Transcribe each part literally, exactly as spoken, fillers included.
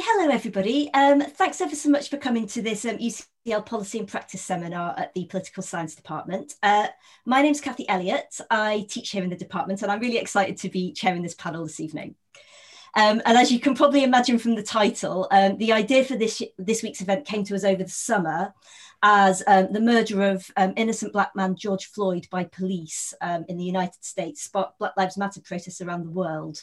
hello everybody. Um, thanks ever so much for coming to this um, U C L Policy and Practice Seminar at the Political Science Department. Uh, my name's Kathy Elliott. I teach here in the department and I'm really excited to be chairing this panel this evening. Um, and as you can probably imagine from the title, um, the idea for this, this week's event came to us over the summer as um, the murder of um, innocent black man George Floyd by police um, in the United States sparked Black Lives Matter protests around the world.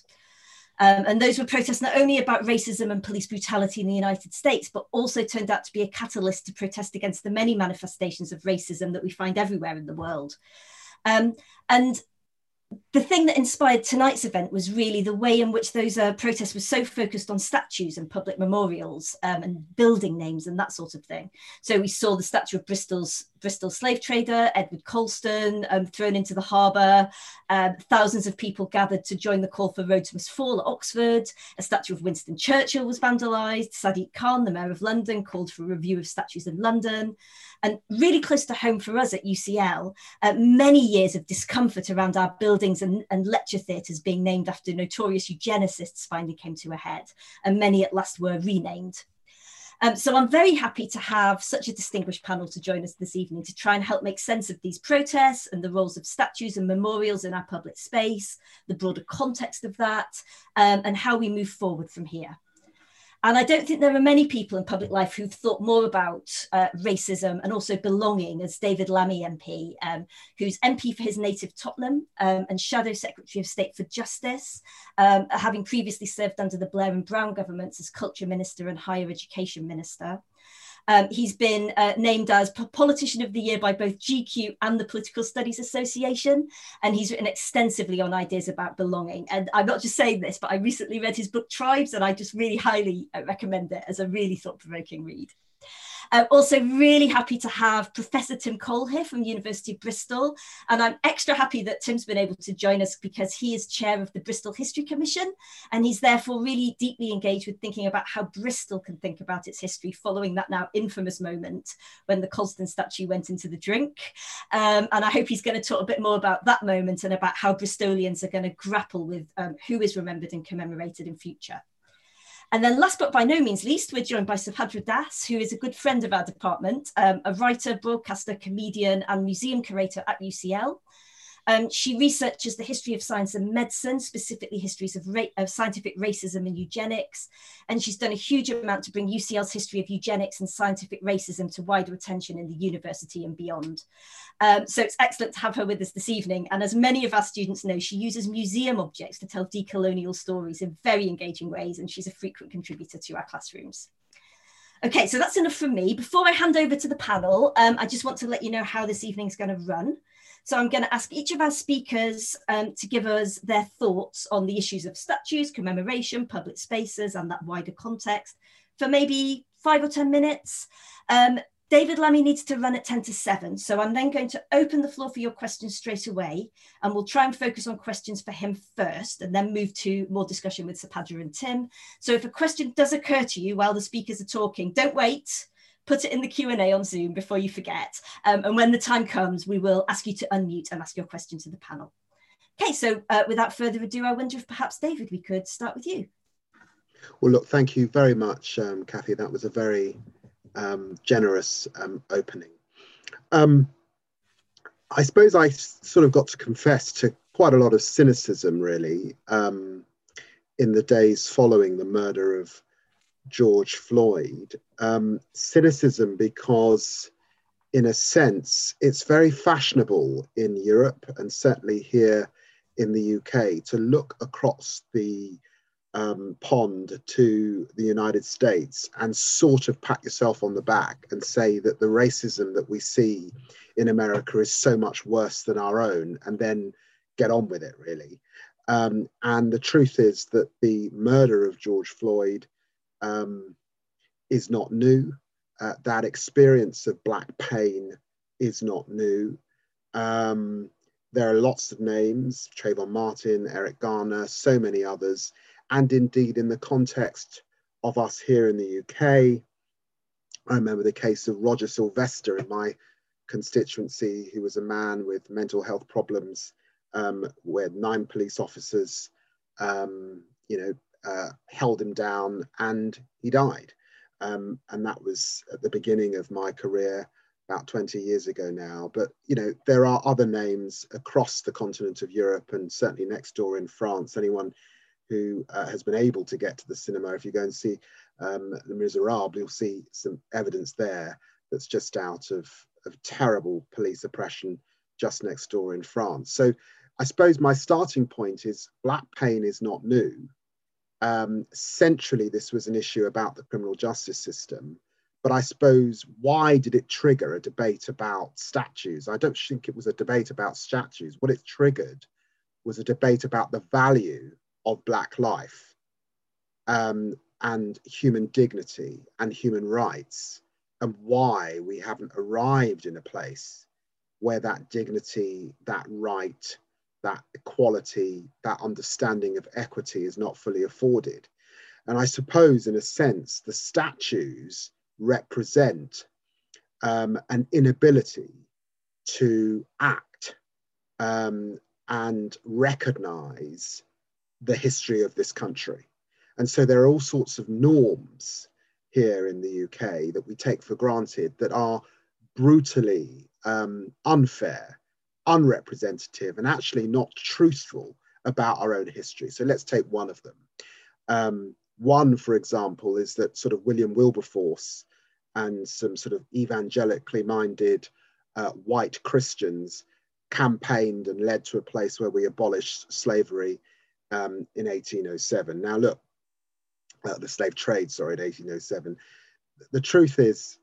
Um, and those were protests not only about racism and police brutality in the United States, but also turned out to be a catalyst to protest against the many manifestations of racism that we find everywhere in the world. Um, and the thing that inspired tonight's event was really the way in which those uh, protests were so focused on statues and public memorials um, and building names and that sort of thing. So we saw the statue of Bristol's Bristol slave trader, Edward Colston, um, thrown into the harbour. Um, thousands of people gathered to join the call for Rhodes Must Fall at Oxford. A statue of Winston Churchill was vandalised. Sadiq Khan, the Mayor of London, called for a review of statues in London. And really close to home for us at U C L, uh, many years of discomfort around our buildings and, and lecture theatres being named after notorious eugenicists finally came to a head, and many at last were renamed. Um, so I'm very happy to have such a distinguished panel to join us this evening to try and help make sense of these protests and the roles of statues and memorials in our public space, the broader context of that, um, and how we move forward from here. And I don't think there are many people in public life who've thought more about uh, racism and also belonging as David Lammy M P, um, who's M P for his native Tottenham um, and Shadow Secretary of State for Justice, um, having previously served under the Blair and Brown governments as Culture Minister and Higher Education Minister. Um, he's been uh, named as Politician of the Year by both G Q and the Political Studies Association, and he's written extensively on ideas about belonging. And I'm not just saying this, but I recently read his book Tribes, and I just really highly recommend it as a really thought-provoking read. I'm also really happy to have Professor Tim Cole here from the University of Bristol. And I'm extra happy that Tim's been able to join us because he is chair of the Bristol History Commission. And he's therefore really deeply engaged with thinking about how Bristol can think about its history following that now infamous moment when the Colston statue went into the drink. Um, and I hope he's going to talk a bit more about that moment and about how Bristolians are going to grapple with um, who is remembered and commemorated in future. And then last but by no means least, we're joined by Subhadra Das, who is a good friend of our department, um, a writer, broadcaster, comedian and museum curator at U C L. Um, she researches the history of science and medicine, specifically histories of, ra of scientific racism and eugenics. And she's done a huge amount to bring U C L's history of eugenics and scientific racism to wider attention in the university and beyond. Um, so it's excellent to have her with us this evening. And as many of our students know, she uses museum objects to tell decolonial stories in very engaging ways, and she's a frequent contributor to our classrooms. Okay, so that's enough from me. Before I hand over to the panel, um, I just want to let you know how this evening's going to run. So I'm going to ask each of our speakers um, to give us their thoughts on the issues of statues, commemoration, public spaces, and that wider context for maybe five or ten minutes. Um, David Lammy needs to run at ten to seven. So I'm then going to open the floor for your questions straight away. And we'll try and focus on questions for him first and then move to more discussion with Subhadra and Tim. So if a question does occur to you while the speakers are talking, don't wait. Put it in the Q and A on Zoom before you forget. Um, and when the time comes, we will ask you to unmute and ask your question to the panel. Okay, so uh, without further ado, I wonder if perhaps, David, we could start with you. Well, look, thank you very much, um, Kathy. That was a very um, generous um, opening. Um, I suppose I sort of got to confess to quite a lot of cynicism, really, um, in the days following the murder of George Floyd. Um, cynicism because, in a sense, it's very fashionable in Europe and certainly here in the U K to look across the um, pond to the United States and sort of pat yourself on the back and say that the racism that we see in America is so much worse than our own, and then get on with it, really. Um, and the truth is that the murder of George Floyd Um, is not new. Uh, that experience of Black pain is not new. Um, there are lots of names, Trayvon Martin, Eric Garner, so many others. And indeed, in the context of us here in the U K, I remember the case of Roger Sylvester in my constituency, who was a man with mental health problems, um, where nine police officers, um, you know, uh, held him down, and he died. Um, and that was at the beginning of my career, about twenty years ago now. But, you know, there are other names across the continent of Europe, and certainly next door in France. Anyone who uh, has been able to get to the cinema, if you go and see um, Les Miserables, you'll see some evidence there that's just out of, of terrible police oppression just next door in France. So I suppose my starting point is Black pain is not new. Um, centrally, this was an issue about the criminal justice system. But I suppose, why did it trigger a debate about statues? I don't think it was a debate about statues. What it triggered was a debate about the value of Black life um, and human dignity and human rights, and why we haven't arrived in a place where that dignity, that right, that equality, that understanding of equity is not fully afforded. And I suppose, in a sense, the statues represent um, an inability to act um, and recognize the history of this country. And so there are all sorts of norms here in the U K that we take for granted that are brutally um, unfair, unrepresentative, and actually not truthful about our own history. So let's take one of them. Um, one, for example, is that sort of William Wilberforce and some sort of evangelically minded uh, white Christians campaigned and led to a place where we abolished slavery um, in eighteen oh seven. Now, look, uh, the slave trade, sorry, in eighteen oh seven. The truth is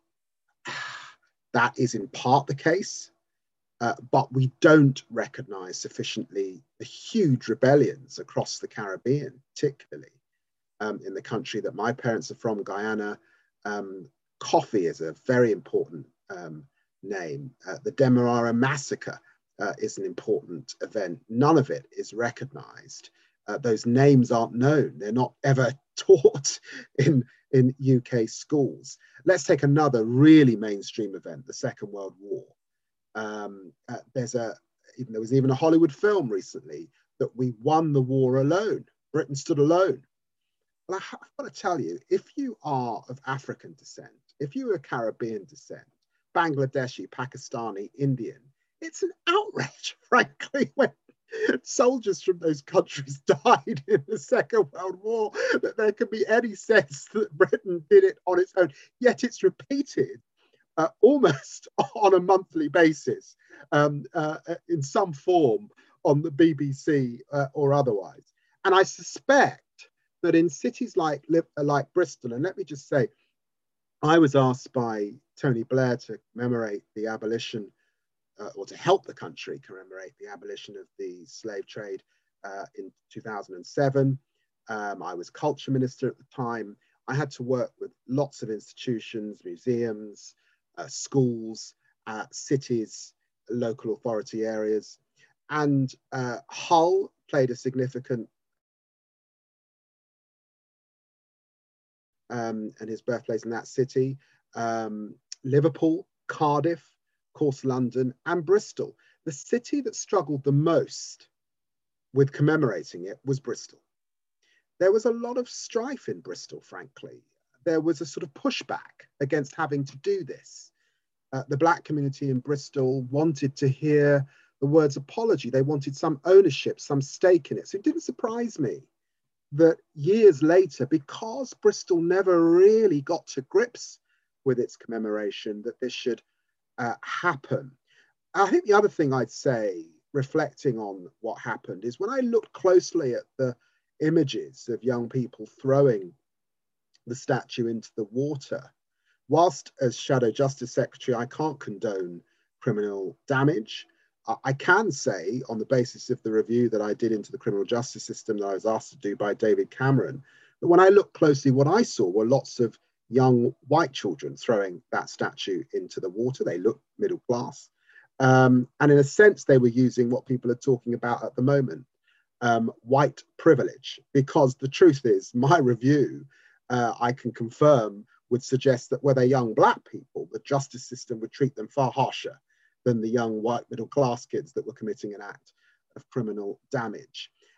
that is in part the case, uh, but we don't recognize sufficiently the huge rebellions across the Caribbean, particularly um, in the country that my parents are from, Guyana. Um, coffee is a very important um, name. Uh, the Demerara massacre uh, is an important event. None of it is recognized. Uh, those names aren't known. They're not ever taught in, in U K schools. Let's take another really mainstream event, the Second World War. Um, uh, there's a, even, there was even a Hollywood film recently that we won the war alone. Britain stood alone. Well, I, I've got to tell you, if you are of African descent, if you are Caribbean descent, Bangladeshi, Pakistani, Indian, it's an outrage, frankly, when soldiers from those countries died in the Second World War, that there can be any sense that Britain did it on its own. Yet it's repeated uh, almost on a monthly basis um, uh, in some form on the B B C uh, or otherwise. And I suspect that in cities like, like Bristol, and let me just say, I was asked by Tony Blair to commemorate the abolition Uh, or to help the country commemorate the abolition of the slave trade uh, in two thousand seven. Um, I was culture minister at the time. I had to work with lots of institutions, museums, uh, schools, uh, cities, local authority areas. And uh, Hull played a significant um, and his birthplace in that city. Um, Liverpool, Cardiff, of course, London, and Bristol. The city that struggled the most with commemorating it was Bristol. There was a lot of strife in Bristol, frankly. There was a sort of pushback against having to do this. Uh, the Black community in Bristol wanted to hear the words apology. They wanted some ownership, some stake in it. So it didn't surprise me that years later, because Bristol never really got to grips with its commemoration, that this should Uh, happen. I think the other thing I'd say, reflecting on what happened, is when I looked closely at the images of young people throwing the statue into the water, whilst as Shadow Justice Secretary, I can't condone criminal damage, uh, I can say, on the basis of the review that I did into the criminal justice system that I was asked to do by David Cameron, that when I looked closely, what I saw were lots of young white children throwing that statue into the water. They looked middle class. Um, and in a sense, they were using what people are talking about at the moment, um, white privilege, because the truth is, my review, uh, I can confirm, would suggest that were they young Black people, the justice system would treat them far harsher than the young white middle class kids that were committing an act of criminal damage.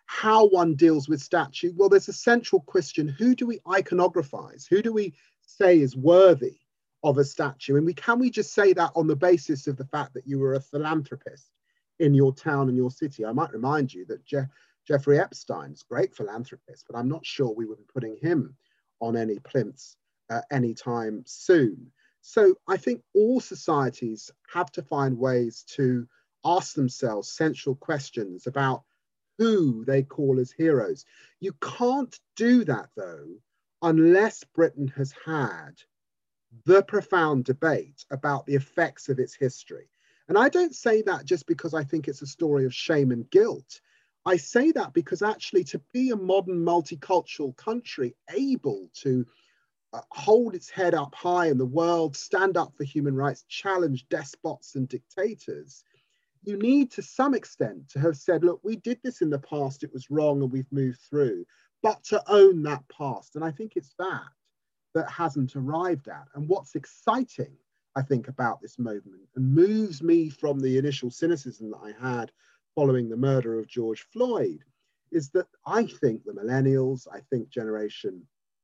how one deals with statue, well, there's a central question: who do we iconographize? Who do we say is worthy of a statue? And we can we just say that on the basis of the fact that you were a philanthropist in your town and your city? I might remind you that Je- Jeffrey Epstein's a great philanthropist, but I'm not sure we would be putting him on any plinths uh, anytime soon. So I think all societies have to find ways to ask themselves central questions about who they call as heroes. You can't do that, though, unless Britain has had the profound debate about the effects of its history. And I don't say that just because I think it's a story of shame and guilt. I say that because actually, to be a modern multicultural country able to uh, hold its head up high in the world, stand up for human rights, challenge despots and dictators, you need to some extent to have said, look, we did this in the past, it was wrong, and we've moved through, but to own that past. And I think it's that that hasn't arrived at. And what's exciting, I think, about this movement and moves me from the initial cynicism that I had following the murder of George Floyd is that I think the millennials, I think Generation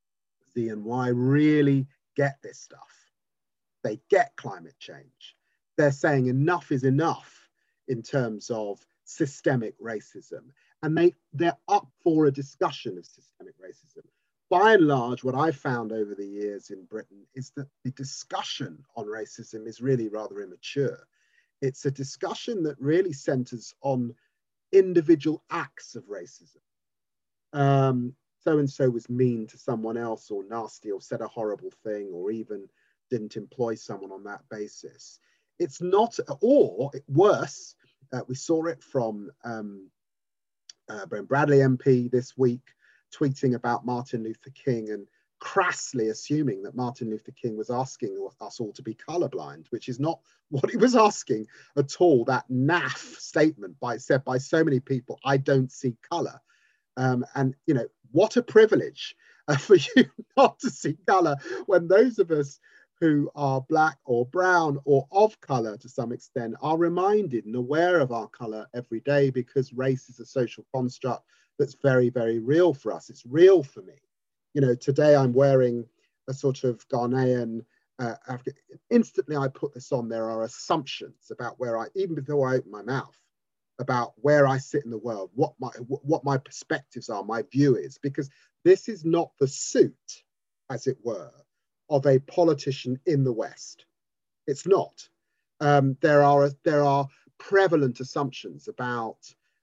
Z and Y really get this stuff. They get climate change. They're saying enough is enough in terms of systemic racism. And they, they're up for a discussion of systemic racism. By and large, what I've found over the years in Britain is that the discussion on racism is really rather immature. It's a discussion that really centers on individual acts of racism. Um, so-and-so was mean to someone else or nasty or said a horrible thing or even didn't employ someone on that basis. It's not, or worse, uh, we saw it from um, uh, Brent Bradley M P this week, tweeting about Martin Luther King and crassly assuming that Martin Luther King was asking us all to be colorblind, which is not what he was asking at all. That naff statement by said by so many people, I don't see color. Um, and, you know, what a privilege uh, for you not to see color when those of us who are black or brown or of color to some extent are reminded and aware of our color every day, because race is a social construct that's very, very real for us. It's real for me. You know, today I'm wearing a sort of Ghanaian uh, African. Instantly I put this on, there are assumptions about where I, even before I open my mouth, about where I sit in the world, what my what my perspectives are, my view is, because this is not the suit, as it were, of a politician in the West. It's not. Um, there are there are prevalent assumptions about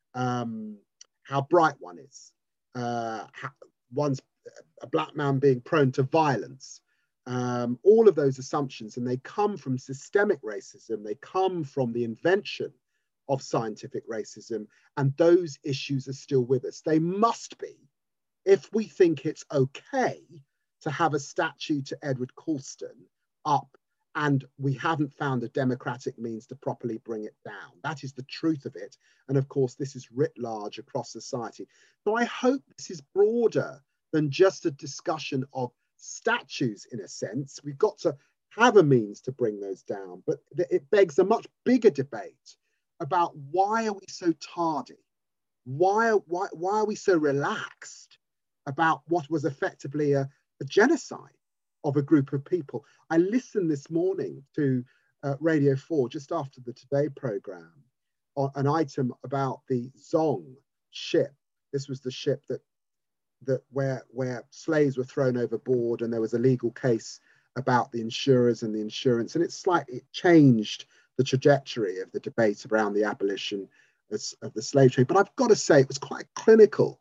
um, how bright one is, uh, how one's a black man being prone to violence. Um, all of those assumptions, and they come from systemic racism. They come from the invention of scientific racism, and those issues are still with us. They must be, if we think it's okay to have a statue to Edward Colston up and we haven't found a democratic means to properly bring it down. That is the truth of it. And of course, this is writ large across society. So I hope this is broader than just a discussion of statues in a sense. We've got to have a means to bring those down, but it begs a much bigger debate about why are we so tardy? Why, why, why are we so relaxed about what was effectively a, a genocide of a group of people? I listened this morning to uh, Radio four, just after the Today programme, on an item about the Zong ship. This was the ship that, that where, where slaves were thrown overboard, and there was a legal case about the insurers and the insurance, and it slightly changed the trajectory of the debate around the abolition of, of the slave trade. But I've got to say, it was quite a clinical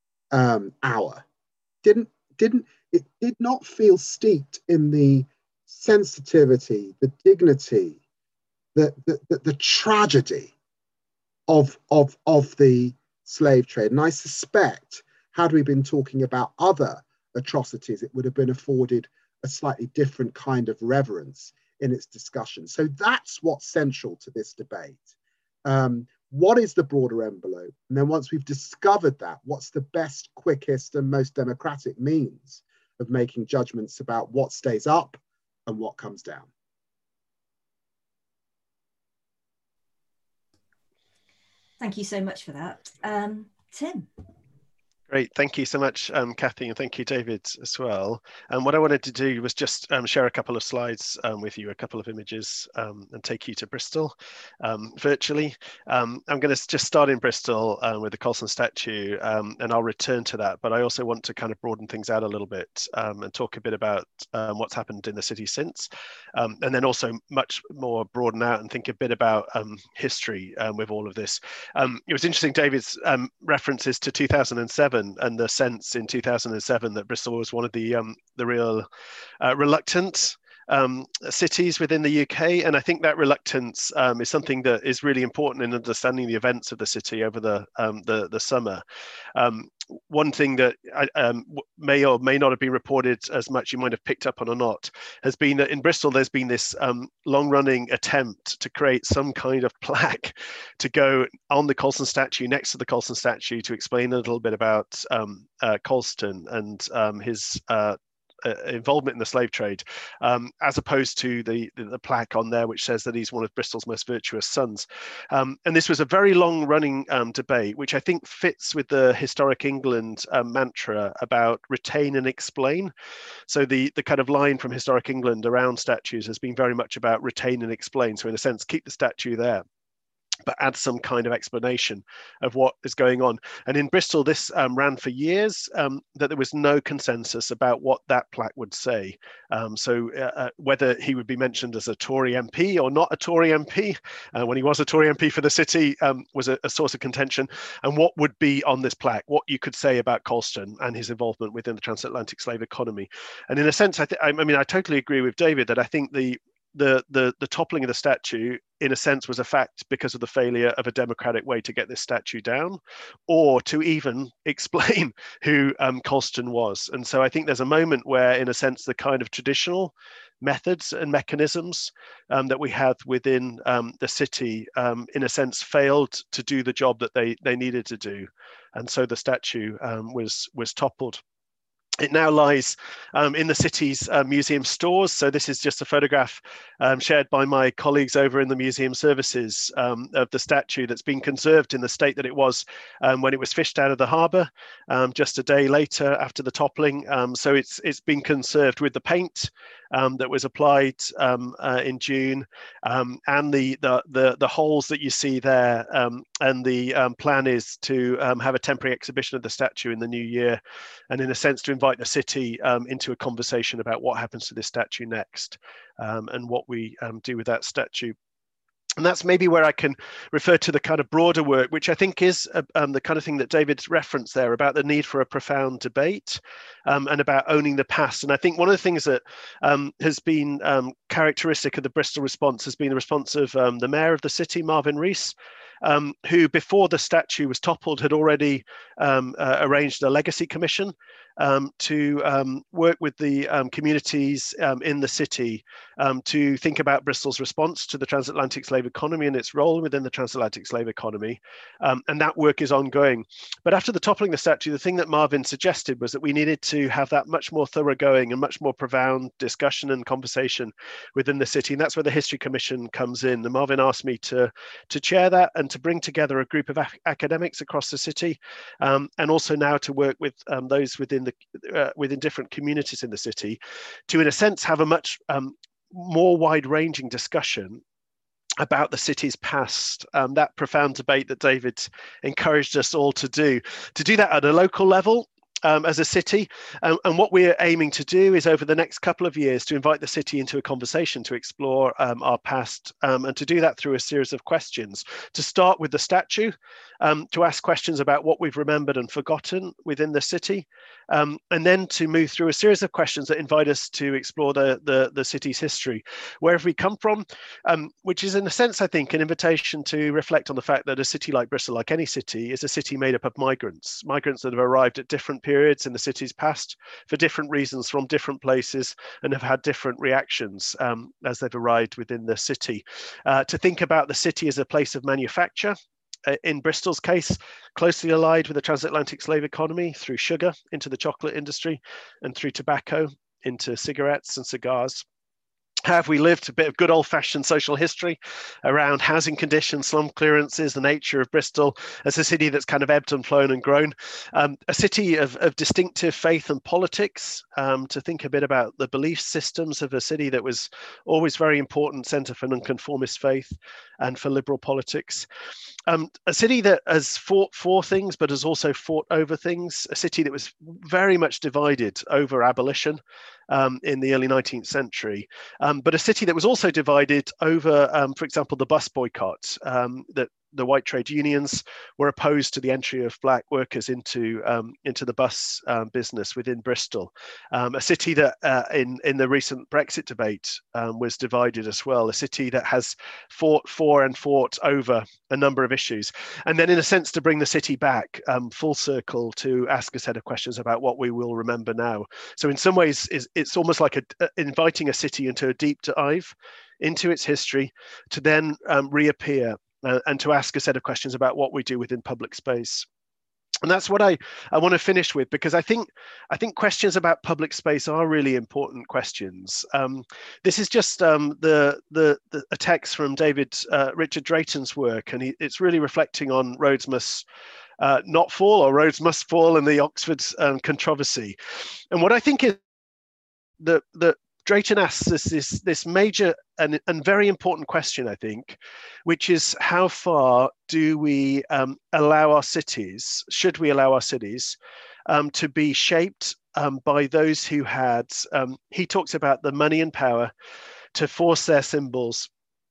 um, hour. Didn't, didn't, it did not feel steeped in the sensitivity, the dignity, the, the, the, the tragedy of, of, of the slave trade. And I suspect, had we been talking about other atrocities, it would have been afforded a slightly different kind of reverence in its discussion. So that's what's central to this debate. Um, what is the broader envelope? And then once we've discovered that, what's the best, quickest, and most democratic means of making judgments about what stays up and what comes down? Thank you so much for that. Um, Tim. Great, thank you so much, um, Kathy, and thank you, David, as well. And um, what I wanted to do was just um, share a couple of slides um, with you, a couple of images, um, and take you to Bristol um, virtually. Um, I'm going to just start in Bristol uh, with the Colston statue, um, and I'll return to that. But I also want to kind of broaden things out a little bit um, and talk a bit about um, what's happened in the city since, um, and then also much more broaden out and think a bit about um, history um, with all of this. Um, it was interesting, David's um, references to two thousand seven. And the sense in two thousand seven that Bristol was one of the um, the real uh, reluctant um, cities within the U K, and I think that reluctance um, is something that is really important in understanding the events of the city over the um, the, the summer. Um, one thing that I, um, may or may not have been reported as much, you might have picked up on or not, has been that in Bristol there's been this um, long-running attempt to create some kind of plaque to go on the Colston statue, next to the Colston statue, to explain a little bit about um, uh, Colston and um, his uh, Uh, involvement in the slave trade, um, as opposed to the, the the plaque on there which says that he's one of Bristol's most virtuous sons. Um, and this was a very long-running um, debate, which I think fits with the historic England um, mantra about retain and explain. So the the kind of line from historic England around statues has been very much about retain and explain. So in a sense, keep the statue there, but add some kind of explanation of what is going on. And in Bristol, this um, ran for years, um, that there was no consensus about what that plaque would say. Um, so uh, uh, whether he would be mentioned as a Tory M P or not a Tory M P, uh, when he was a Tory M P for the city, um, was a, a source of contention. And what would be on this plaque, what you could say about Colston and his involvement within the transatlantic slave economy. And in a sense, I, th I mean, I totally agree with David that I think the The, the the toppling of the statue, in a sense, was a fact because of the failure of a democratic way to get this statue down, or to even explain who um, Colston was. And so I think there's a moment where, in a sense, the kind of traditional methods and mechanisms um, that we have within um, the city, um, in a sense, failed to do the job that they they needed to do, and so the statue um, was was toppled. It now lies um, in the city's uh, museum stores. So this is just a photograph um, shared by my colleagues over in the museum services um, of the statue that's been conserved in the state that it was um, when it was fished out of the harbour um, just a day later after the toppling. Um, so it's it's been conserved with the paint um, that was applied um, uh, in June, um, and the, the the the holes that you see there. Um, and the um, plan is to um, have a temporary exhibition of the statue in the new year, and in a sense to invite the city um, into a conversation about what happens to this statue next, um, and what we um, do with that statue. And that's maybe where I can refer to the kind of broader work, which I think is uh, um, the kind of thing that David's referenced there about the need for a profound debate um, and about owning the past. And I think one of the things that um, has been um, characteristic of the Bristol response has been the response of um, the mayor of the city, Marvin Rees, um, who before the statue was toppled had already um, uh, arranged a legacy commission Um, to um, work with the um, communities um, in the city um, to think about Bristol's response to the transatlantic slave economy and its role within the transatlantic slave economy. Um, and that work is ongoing. But after the toppling of the statue, the thing that Marvin suggested was that we needed to have that much more thoroughgoing and much more profound discussion and conversation within the city. And that's where the History Commission comes in. And Marvin asked me to, to chair that and to bring together a group of ac academics across the city, um, and also now to work with um, those within the Uh, within different communities in the city, to in a sense have a much um, more wide-ranging discussion about the city's past, um, that profound debate that David encouraged us all to do, to do that at a local level, Um, as a city. Um, and what we're aiming to do is over the next couple of years to invite the city into a conversation to explore um, our past, um, and to do that through a series of questions. To start with the statue, um, to ask questions about what we've remembered and forgotten within the city, um, and then to move through a series of questions that invite us to explore the, the, the city's history. Where have we come from? Um, which is in a sense, I think, an invitation to reflect on the fact that a city like Bristol, like any city, is a city made up of migrants, migrants that have arrived at different periods in the city's past for different reasons from different places and have had different reactions um, as they've arrived within the city. Uh, to think about the city as a place of manufacture, uh, in Bristol's case, closely allied with the transatlantic slave economy through sugar into the chocolate industry and through tobacco into cigarettes and cigars. Have we lived a bit of good old-fashioned social history around housing conditions, slum clearances, the nature of Bristol as a city that's kind of ebbed and flown and grown, um, a city of, of distinctive faith and politics, um, to think a bit about the belief systems of a city that was always very important centre for nonconformist faith and for liberal politics. Um, a city that has fought for things, but has also fought over things. A city that was very much divided over abolition um, in the early nineteenth century, um, but a city that was also divided over, um, for example, the bus boycott, um, that the white trade unions were opposed to the entry of black workers into um, into the bus um, business within Bristol. Um, a city that uh, in, in the recent Brexit debate um, was divided as well, a city that has fought for and fought over a number of issues. And then in a sense to bring the city back um, full circle to ask a set of questions about what we will remember now. So in some ways it's, it's almost like a, uh, inviting a city into a deep dive into its history to then um, reappear Uh, and to ask a set of questions about what we do within public space. And that's what I, I want to finish with, because I think I think questions about public space are really important questions. Um, this is just um, the, the, the a text from David uh, Richard Drayton's work, and he, it's really reflecting on Rhodes Must uh, Not Fall, or Rhodes Must Fall, and the Oxford um, controversy. And what I think is that the Drayton asks us this, this major and, and very important question, I think, which is how far do we um, allow our cities, should we allow our cities um, to be shaped um, by those who had, um, he talks about the money and power to force their symbols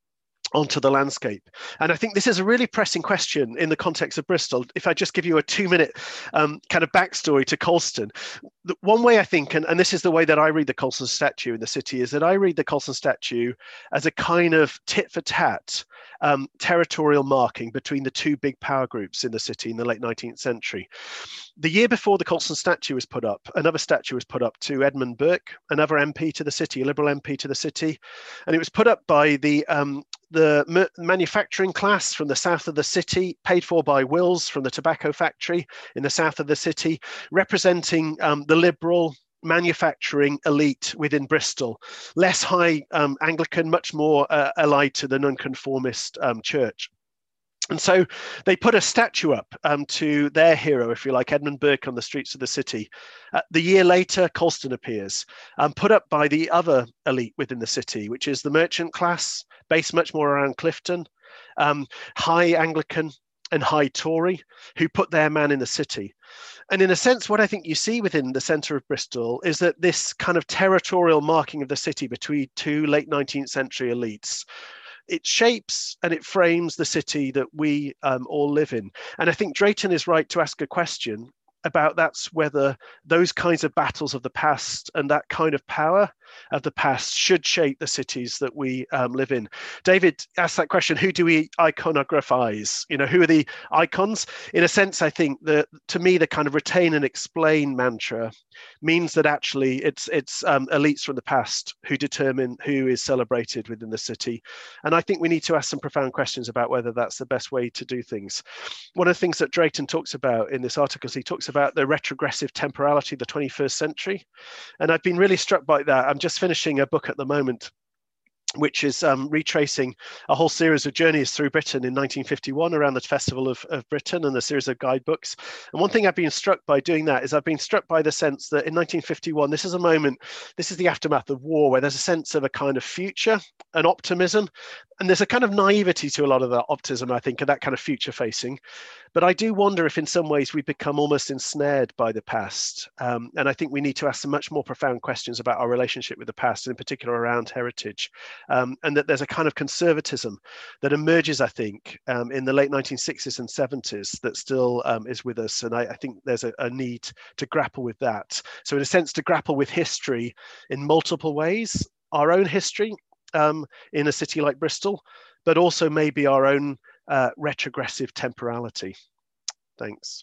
onto the landscape. And I think this is a really pressing question in the context of Bristol. If I just give you a two minute um, kind of backstory to Colston, the one way I think, and, and this is the way that I read the Colston statue in the city, is that I read the Colston statue as a kind of tit for tat um, territorial marking between the two big power groups in the city in the late nineteenth century. The year before the Colston statue was put up, another statue was put up to Edmund Burke, another M P to the city, a Liberal M P to the city. And it was put up by the um, the manufacturing class from the south of the city, paid for by Wills from the tobacco factory in the south of the city, representing um, the liberal manufacturing elite within Bristol, less high um, Anglican, much more uh, allied to the nonconformist um, church. And so they put a statue up um, to their hero, if you like, Edmund Burke, on the streets of the city. Uh, the year later, Colston appears, um, put up by the other elite within the city, which is the merchant class, based much more around Clifton, um, high Anglican and high Tory, who put their man in the city. And in a sense, what I think you see within the centre of Bristol is that this kind of territorial marking of the city between two late nineteenth century elites, it shapes and it frames the city that we um, all live in. And I think Drayton is right to ask a question about that's whether those kinds of battles of the past and that kind of power of the past should shape the cities that we um, live in. David asked that question, who do we iconographize? You know, who are the icons? In a sense, I think that to me, the kind of retain and explain mantra means that actually it's it's um, elites from the past who determine who is celebrated within the city. And I think we need to ask some profound questions about whether that's the best way to do things. One of the things that Drayton talks about in this article is he talks about the retrogressive temporality of the twenty-first century. And I've been really struck by that. I'm just finishing a book at the moment, which is um, retracing a whole series of journeys through Britain in nineteen fifty-one around the Festival of, of Britain and a series of guidebooks. And one thing I've been struck by doing that is I've been struck by the sense that in nineteen fifty-one, this is a moment, this is the aftermath of war, where there's a sense of a kind of future, an optimism. And there's a kind of naivety to a lot of that optimism, I think, and that kind of future facing. But I do wonder if in some ways we've become almost ensnared by the past. Um, and I think we need to ask some much more profound questions about our relationship with the past, and in particular around heritage. Um, and that there's a kind of conservatism that emerges, I think, um, in the late nineteen sixties and seventies that still um, is with us. And I, I think there's a, a need to grapple with that. So in a sense, to grapple with history in multiple ways, our own history um, in a city like Bristol, but also maybe our own uh, retrogressive temporality. Thanks.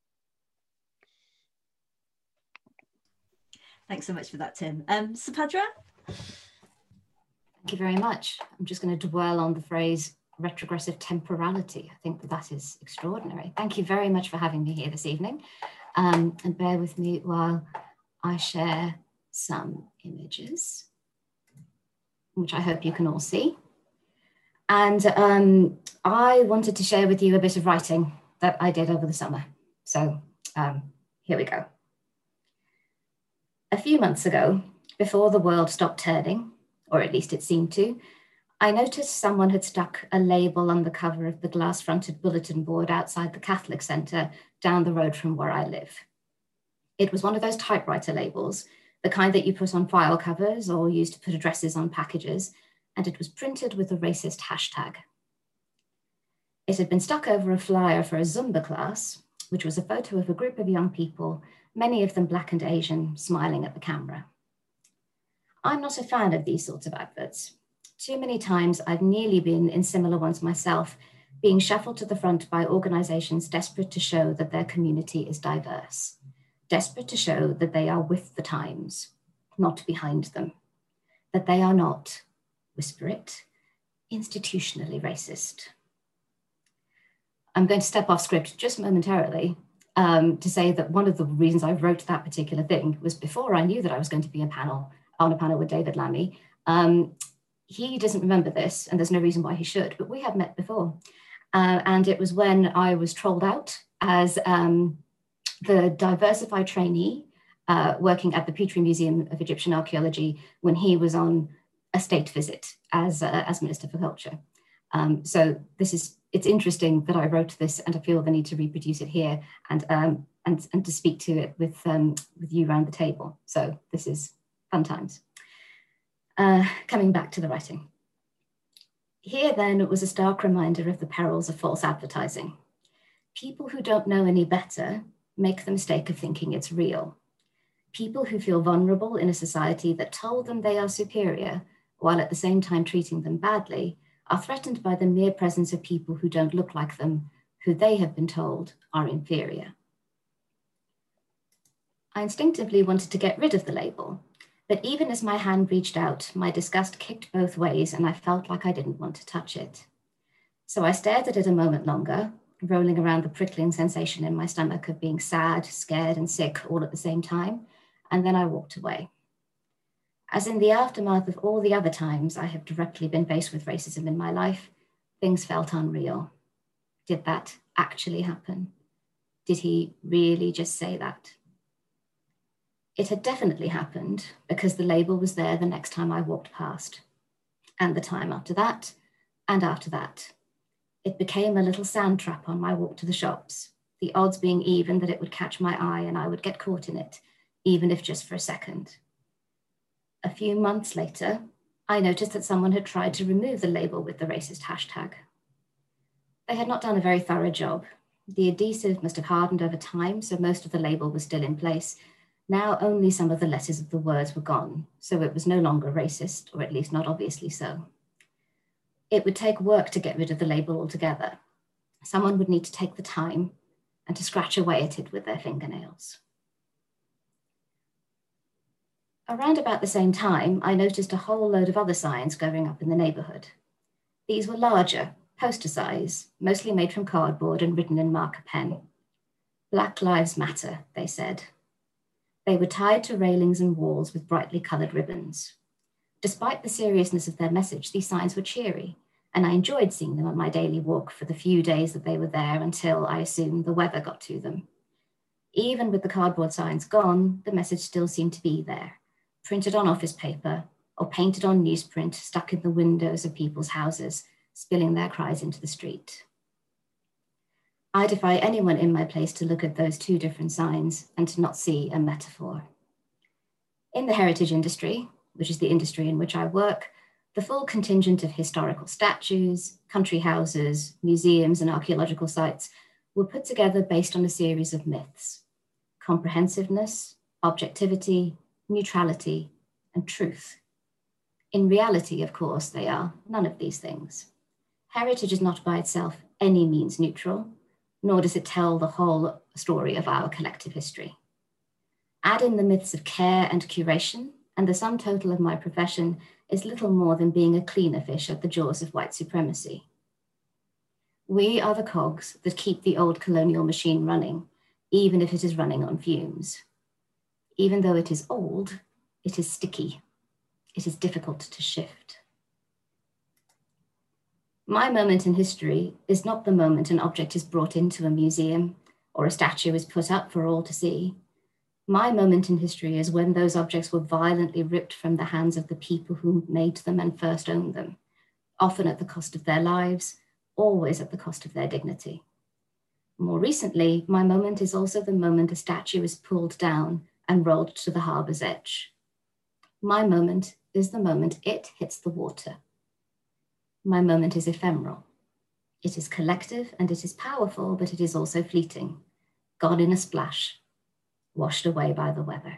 Thanks so much for that, Tim. Um, Subhadra? Thank you very much. I'm just going to dwell on the phrase retrogressive temporality. I think that, that is extraordinary. Thank you very much for having me here this evening. Um, and bear with me while I share some images. which I hope you can all see. And um, I wanted to share with you a bit of writing that I did over the summer. So um, here we go. A few months ago, before the world stopped turning, or at least it seemed to, I noticed someone had stuck a label on the cover of the glass-fronted bulletin board outside the Catholic Centre down the road from where I live. It was one of those typewriter labels, the kind that you put on file covers or use to put addresses on packages, and it was printed with a racist hashtag. It had been stuck over a flyer for a Zumba class, which was a photo of a group of young people, many of them Black and Asian, smiling at the camera. I'm not a fan of these sorts of adverts. Too many times I've nearly been in similar ones myself, being shuffled to the front by organizations desperate to show that their community is diverse, desperate to show that they are with the times, not behind them, that they are not, whisper it, institutionally racist. I'm going to step off script just momentarily um, to say that one of the reasons I wrote that particular thing was before I knew that I was going to be a panel, on a panel with David Lammy. Um, he doesn't remember this, and there's no reason why he should, but we have met before. Uh, and it was when I was trolled out as um, the diversified trainee uh, working at the Petrie Museum of Egyptian Archaeology when he was on a state visit as, uh, as Minister for Culture. Um, so this is, it's interesting that I wrote this and I feel the need to reproduce it here and, um, and, and to speak to it with, um, with you around the table. So this is fun times. Uh, coming back to the writing. Here then it was a stark reminder of the perils of false advertising. People who don't know any better make the mistake of thinking it's real. People who feel vulnerable in a society that told them they are superior, while at the same time treating them badly, are threatened by the mere presence of people who don't look like them, who they have been told are inferior. I instinctively wanted to get rid of the label, but even as my hand reached out, my disgust kicked both ways and I felt like I didn't want to touch it. So I stared at it a moment longer, rolling around the prickling sensation in my stomach of being sad, scared, and sick all at the same time, and then I walked away. As in the aftermath of all the other times I have directly been faced with racism in my life, things felt unreal. Did that actually happen? Did he really just say that? It had definitely happened because the label was there the next time I walked past, and the time after that, and after that. It became a little sand trap on my walk to the shops, the odds being even that it would catch my eye and I would get caught in it, even if just for a second. A few months later, I noticed that someone had tried to remove the label with the racist hashtag. They had not done a very thorough job. The adhesive must have hardened over time, so most of the label was still in place. Now only some of the letters of the words were gone, so it was no longer racist, or at least not obviously so. It would take work to get rid of the label altogether. Someone would need to take the time and to scratch away at it with their fingernails. Around about the same time, I noticed a whole load of other signs going up in the neighborhood. These were larger, poster size, mostly made from cardboard and written in marker pen. Black Lives Matter, they said. They were tied to railings and walls with brightly colored ribbons. Despite the seriousness of their message, these signs were cheery, and I enjoyed seeing them on my daily walk for the few days that they were there until, I assume, the weather got to them. Even with the cardboard signs gone, the message still seemed to be there, printed on office paper or painted on newsprint stuck in the windows of people's houses, spilling their cries into the street. I defy anyone in my place to look at those two different signs and to not see a metaphor. In the heritage industry, which is the industry in which I work, the full contingent of historical statues, country houses, museums, and archaeological sites were put together based on a series of myths: comprehensiveness, objectivity, neutrality, and truth. In reality, of course, they are none of these things. Heritage is not by itself any means neutral, nor does it tell the whole story of our collective history. Add in the myths of care and curation, and the sum total of my profession is little more than being a cleaner fish at the jaws of white supremacy. We are the cogs that keep the old colonial machine running, even if it is running on fumes. Even though it is old, it is sticky. It is difficult to shift. My moment in history is not the moment an object is brought into a museum or a statue is put up for all to see. My moment in history is when those objects were violently ripped from the hands of the people who made them and first owned them, often at the cost of their lives, always at the cost of their dignity. More recently, my moment is also the moment a statue is pulled down and rolled to the harbor's edge. My moment is the moment it hits the water. My moment is ephemeral. It is collective and it is powerful, but it is also fleeting, gone in a splash, washed away by the weather.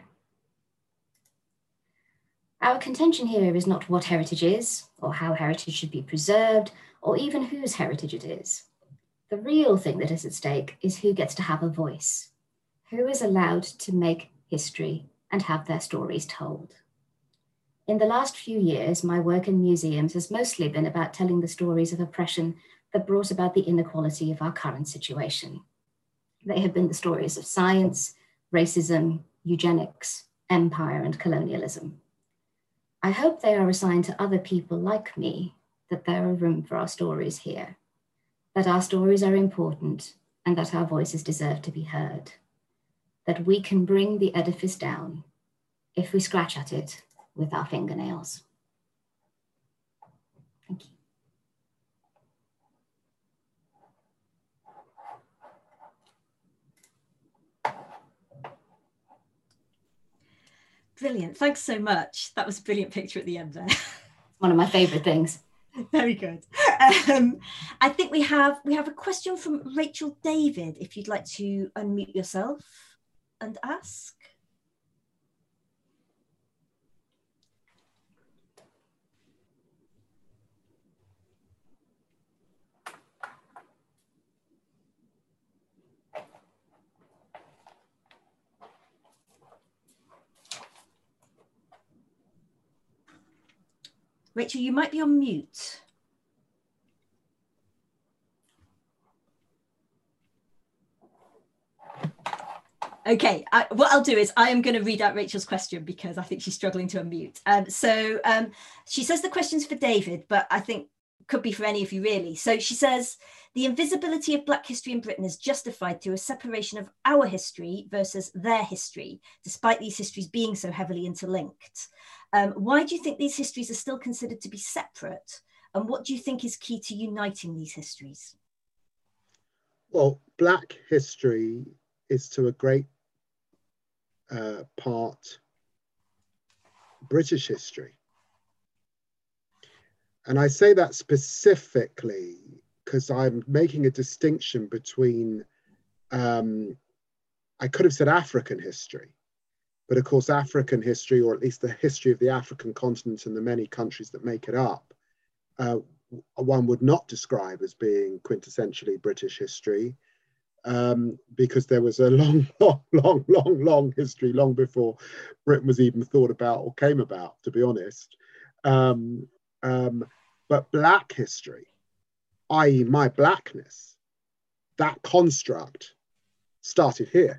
Our contention here is not what heritage is, or how heritage should be preserved, or even whose heritage it is. The real thing that is at stake is who gets to have a voice, who is allowed to make history and have their stories told. In the last few years, my work in museums has mostly been about telling the stories of oppression that brought about the inequality of our current situation. They have been the stories of science, racism, eugenics, empire, and colonialism. I hope they are a sign to other people like me that there are room for our stories here, that our stories are important and that our voices deserve to be heard, that we can bring the edifice down if we scratch at it with our fingernails. Thank you. Brilliant. Thanks so much. That was a brilliant picture at the end there. One of my favorite things. Very good. Um, I think we have we have a question from Rachel David, if you'd like to unmute yourself and ask. Rachel, you might be on mute. Okay, I, what I'll do is I am going to read out Rachel's question because I think she's struggling to unmute. Um, so um, she says the question's for David, but I think could be for any of you really. So she says, the invisibility of Black history in Britain is justified through a separation of our history versus their history, despite these histories being so heavily interlinked. Um, why do you think these histories are still considered to be separate? And what do you think is key to uniting these histories? Well, Black history is to a great uh, part British history. And I say that specifically because I'm making a distinction between, um, I could have said African history, but of course, African history, or at least the history of the African continent and the many countries that make it up, uh, one would not describe as being quintessentially British history, um, because there was a long, long, long, long, long history, long before Britain was even thought about or came about, to be honest. Um, um, but Black history, that is my Blackness, that construct started here.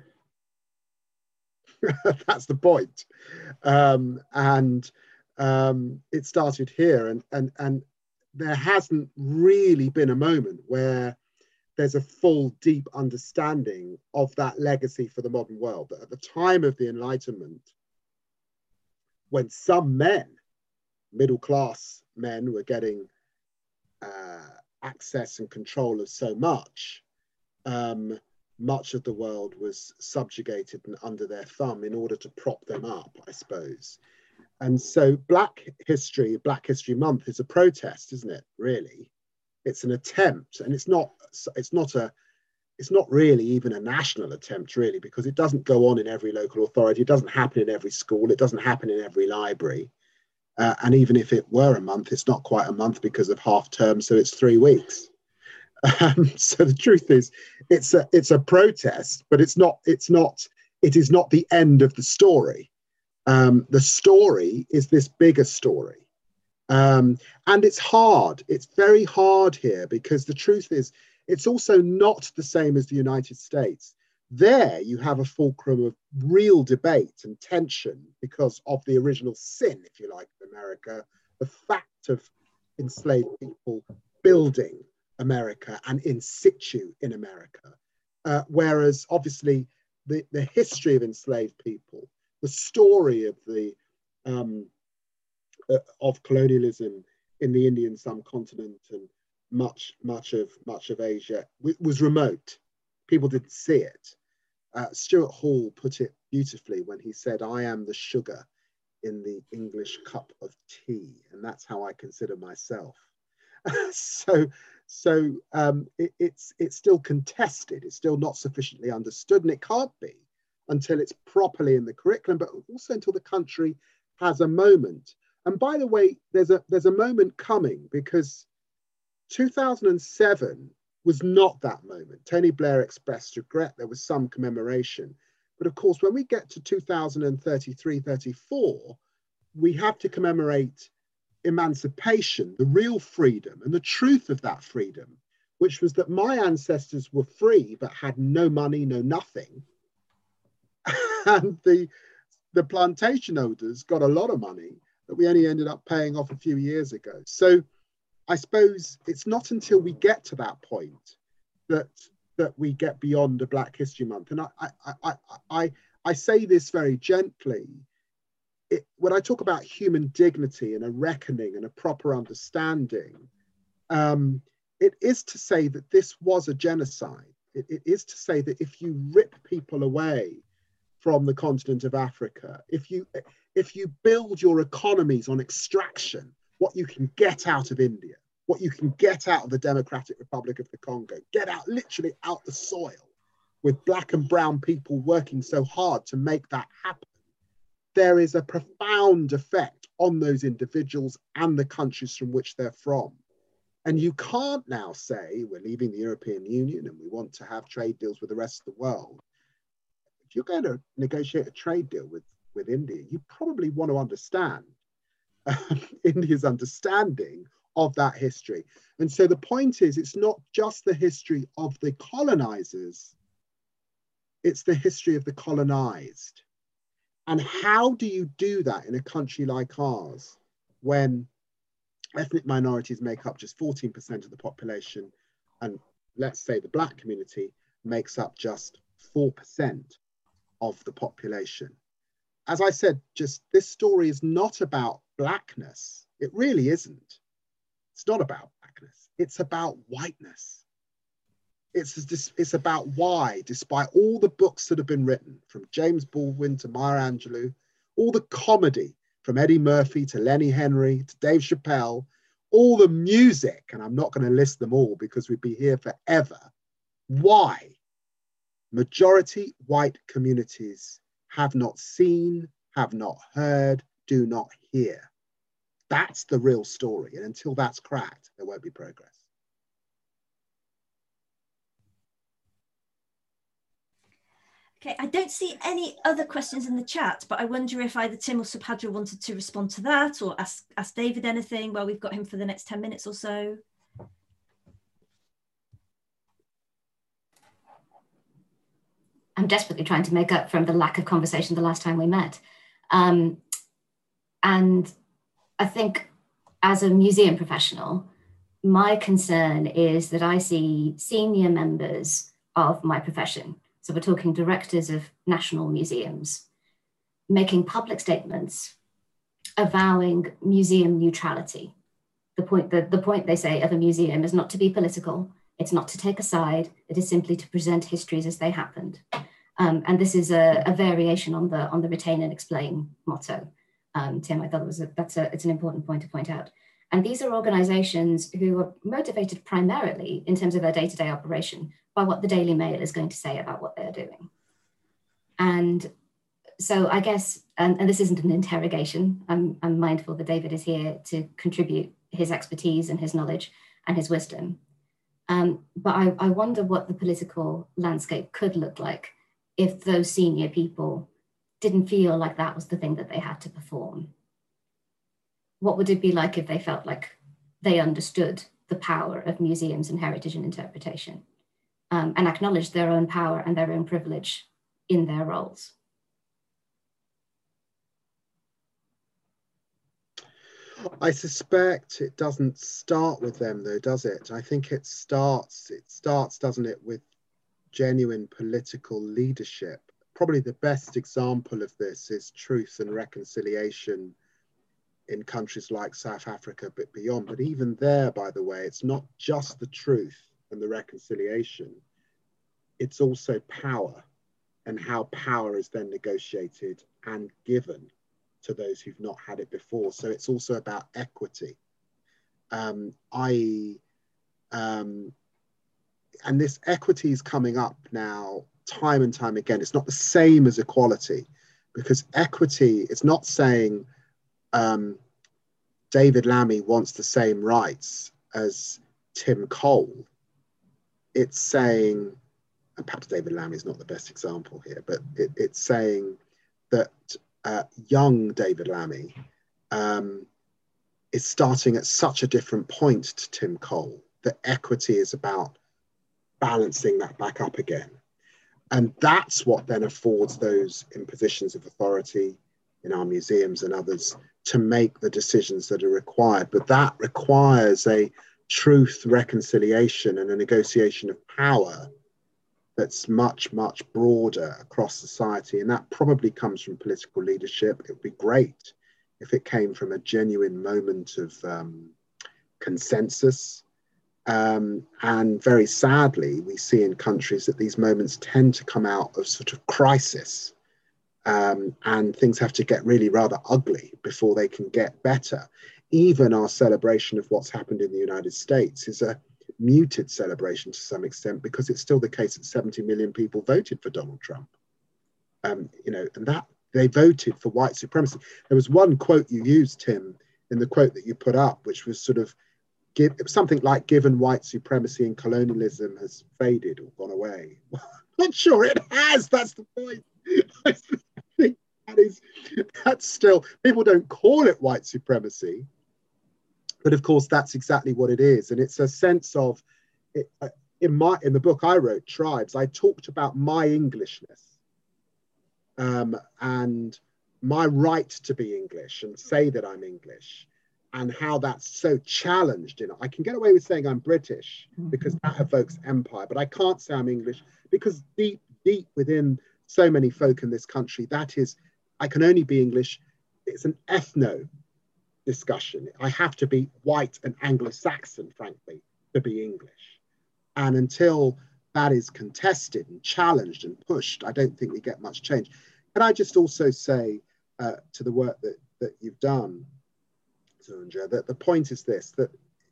That's the point. Um, and um, it started here, and, and, and there hasn't really been a moment where there's a full, deep understanding of that legacy for the modern world. That at the time of the Enlightenment, when some men, middle-class men, were getting uh, access and control of so much, um, much of the world was subjugated and under their thumb in order to prop them up, I suppose. And so Black history, Black History Month is a protest, isn't it, really? It's an attempt, and it's not, it's not a, it's not really even a national attempt, really, because it doesn't go on in every local authority. It doesn't happen in every school. It doesn't happen in every library. Uh, and even if it were a month, it's not quite a month because of half term, so it's three weeks. Um, so the truth is, it's a it's a protest, but it's not it's not it is not the end of the story. Um, the story is this bigger story, um, and it's hard. It's very hard here because the truth is, it's also not the same as the United States. There, you have a fulcrum of real debate and tension because of the original sin, if you like, of America, the fact of enslaved people building America and in situ in America. Uh, whereas obviously the, the history of enslaved people, the story of the um, uh, of colonialism in the Indian subcontinent and much, much of much of Asia was remote. People didn't see it. Uh, Stuart Hall put it beautifully when he said, "I am the sugar in the English cup of tea," and that's how I consider myself. so, so um, it, it's it's still contested. It's still not sufficiently understood, and it can't be until it's properly in the curriculum, but also until the country has a moment. And by the way, there's a there's a moment coming, because two thousand seven was not that moment. Tony Blair expressed regret. There was some commemoration. But of course, when we get to two thousand thirty-three, thirty-four, we have to commemorate emancipation, the real freedom and the truth of that freedom, which was that my ancestors were free but had no money, no nothing. And the, the plantation owners got a lot of money that we only ended up paying off a few years ago. So I suppose it's not until we get to that point that that we get beyond a Black History Month. And I I I I, I say this very gently. It, when I talk about human dignity and a reckoning and a proper understanding, um, it is to say that this was a genocide. It, it is to say that if you rip people away from the continent of Africa, if you if you build your economies on extraction, what you can get out of India, what you can get out of the Democratic Republic of the Congo, get out literally out the soil, with Black and brown people working so hard to make that happen, there is a profound effect on those individuals and the countries from which they're from. And you can't now say we're leaving the European Union and we want to have trade deals with the rest of the world. If you're going to negotiate a trade deal with, with India, you probably want to understand um, India's understanding of that history. And so the point is, it's not just the history of the colonizers, it's the history of the colonized. And how do you do that in a country like ours, when ethnic minorities make up just fourteen percent of the population, and let's say the Black community makes up just four percent of the population? As I said, just this story is not about Blackness. It really isn't. It's not about Blackness. It's about whiteness. It's, it's about why, despite all the books that have been written, from James Baldwin to Maya Angelou, all the comedy from Eddie Murphy to Lenny Henry to Dave Chappelle, all the music, and I'm not going to list them all because we'd be here forever, why majority white communities have not seen, have not heard, do not hear. That's the real story. And until that's cracked, there won't be progress. Okay, I don't see any other questions in the chat, but I wonder if either Tim or Subhadra wanted to respond to that or ask, ask David anything while we've got him for the next ten minutes or so. I'm desperately trying to make up from the lack of conversation the last time we met. Um, and I think as a museum professional, my concern is that I see senior members of my profession, so we're talking directors of national museums, making public statements avowing museum neutrality. The point, the, the point they say of a museum is not to be political, it's not to take a side, it is simply to present histories as they happened. Um, and this is a, a variation on the, on the retain and explain motto. Um, Tim, I thought it was a, that's a, it's an important point to point out. And these are organizations who are motivated primarily in terms of their day-to-day operation by what the Daily Mail is going to say about what they're doing. And so I guess, and, and this isn't an interrogation, I'm, I'm mindful that David is here to contribute his expertise and his knowledge and his wisdom. Um, but I, I wonder what the political landscape could look like if those senior people didn't feel like that was the thing that they had to perform. What would it be like if they felt like they understood the power of museums and heritage and interpretation, um, and acknowledged their own power and their own privilege in their roles? I suspect it doesn't start with them though, does it? I think it starts, it starts, doesn't it, with genuine political leadership. Probably the best example of this is Truth and Reconciliation in countries like South Africa, but beyond. But even there, by the way, it's not just the truth and the reconciliation, it's also power and how power is then negotiated and given to those who've not had it before. So it's also about equity, um, that is, um, and this equity is coming up now time and time again. It's not the same as equality, because equity is not saying um, David Lammy wants the same rights as Tim Cole. It's saying, and perhaps David Lammy is not the best example here, but it, it's saying that uh, young David Lammy um, is starting at such a different point to Tim Cole, that equity is about balancing that back up again. And that's what then affords those in positions of authority in our museums and others to make the decisions that are required. But that requires a truth, reconciliation, and a negotiation of power that's much, much broader across society. And that probably comes from political leadership. It would be great if it came from a genuine moment of um, consensus. Um, and very sadly, we see in countries that these moments tend to come out of sort of crisis, um, and things have to get really rather ugly before they can get better. Even our celebration of what's happened in the United States is a muted celebration to some extent, because it's still the case that seventy million people voted for Donald Trump. Um, you know, and that they voted for white supremacy. There was one quote you used, Tim, in the quote that you put up, which was sort of give something like, given white supremacy and colonialism has faded or gone away. Well, I'm not sure it has. That's the point. I think that is, that's still, people don't call it white supremacy, but of course that's exactly what it is. And it's a sense of, it, uh, in my in the book I wrote, Tribes, I talked about my Englishness um, and my right to be English and say that I'm English, and how that's so challenged. You know, I can get away with saying I'm British because that evokes empire, but I can't say I'm English because deep, deep within so many folk in this country, that is, I can only be English. It's an ethno discussion. I have to be white and Anglo-Saxon, frankly, to be English. And until that is contested and challenged and pushed, I don't think we get much change. Can I just also say uh, to the work that, that you've done, Zounjia, that the point is this, that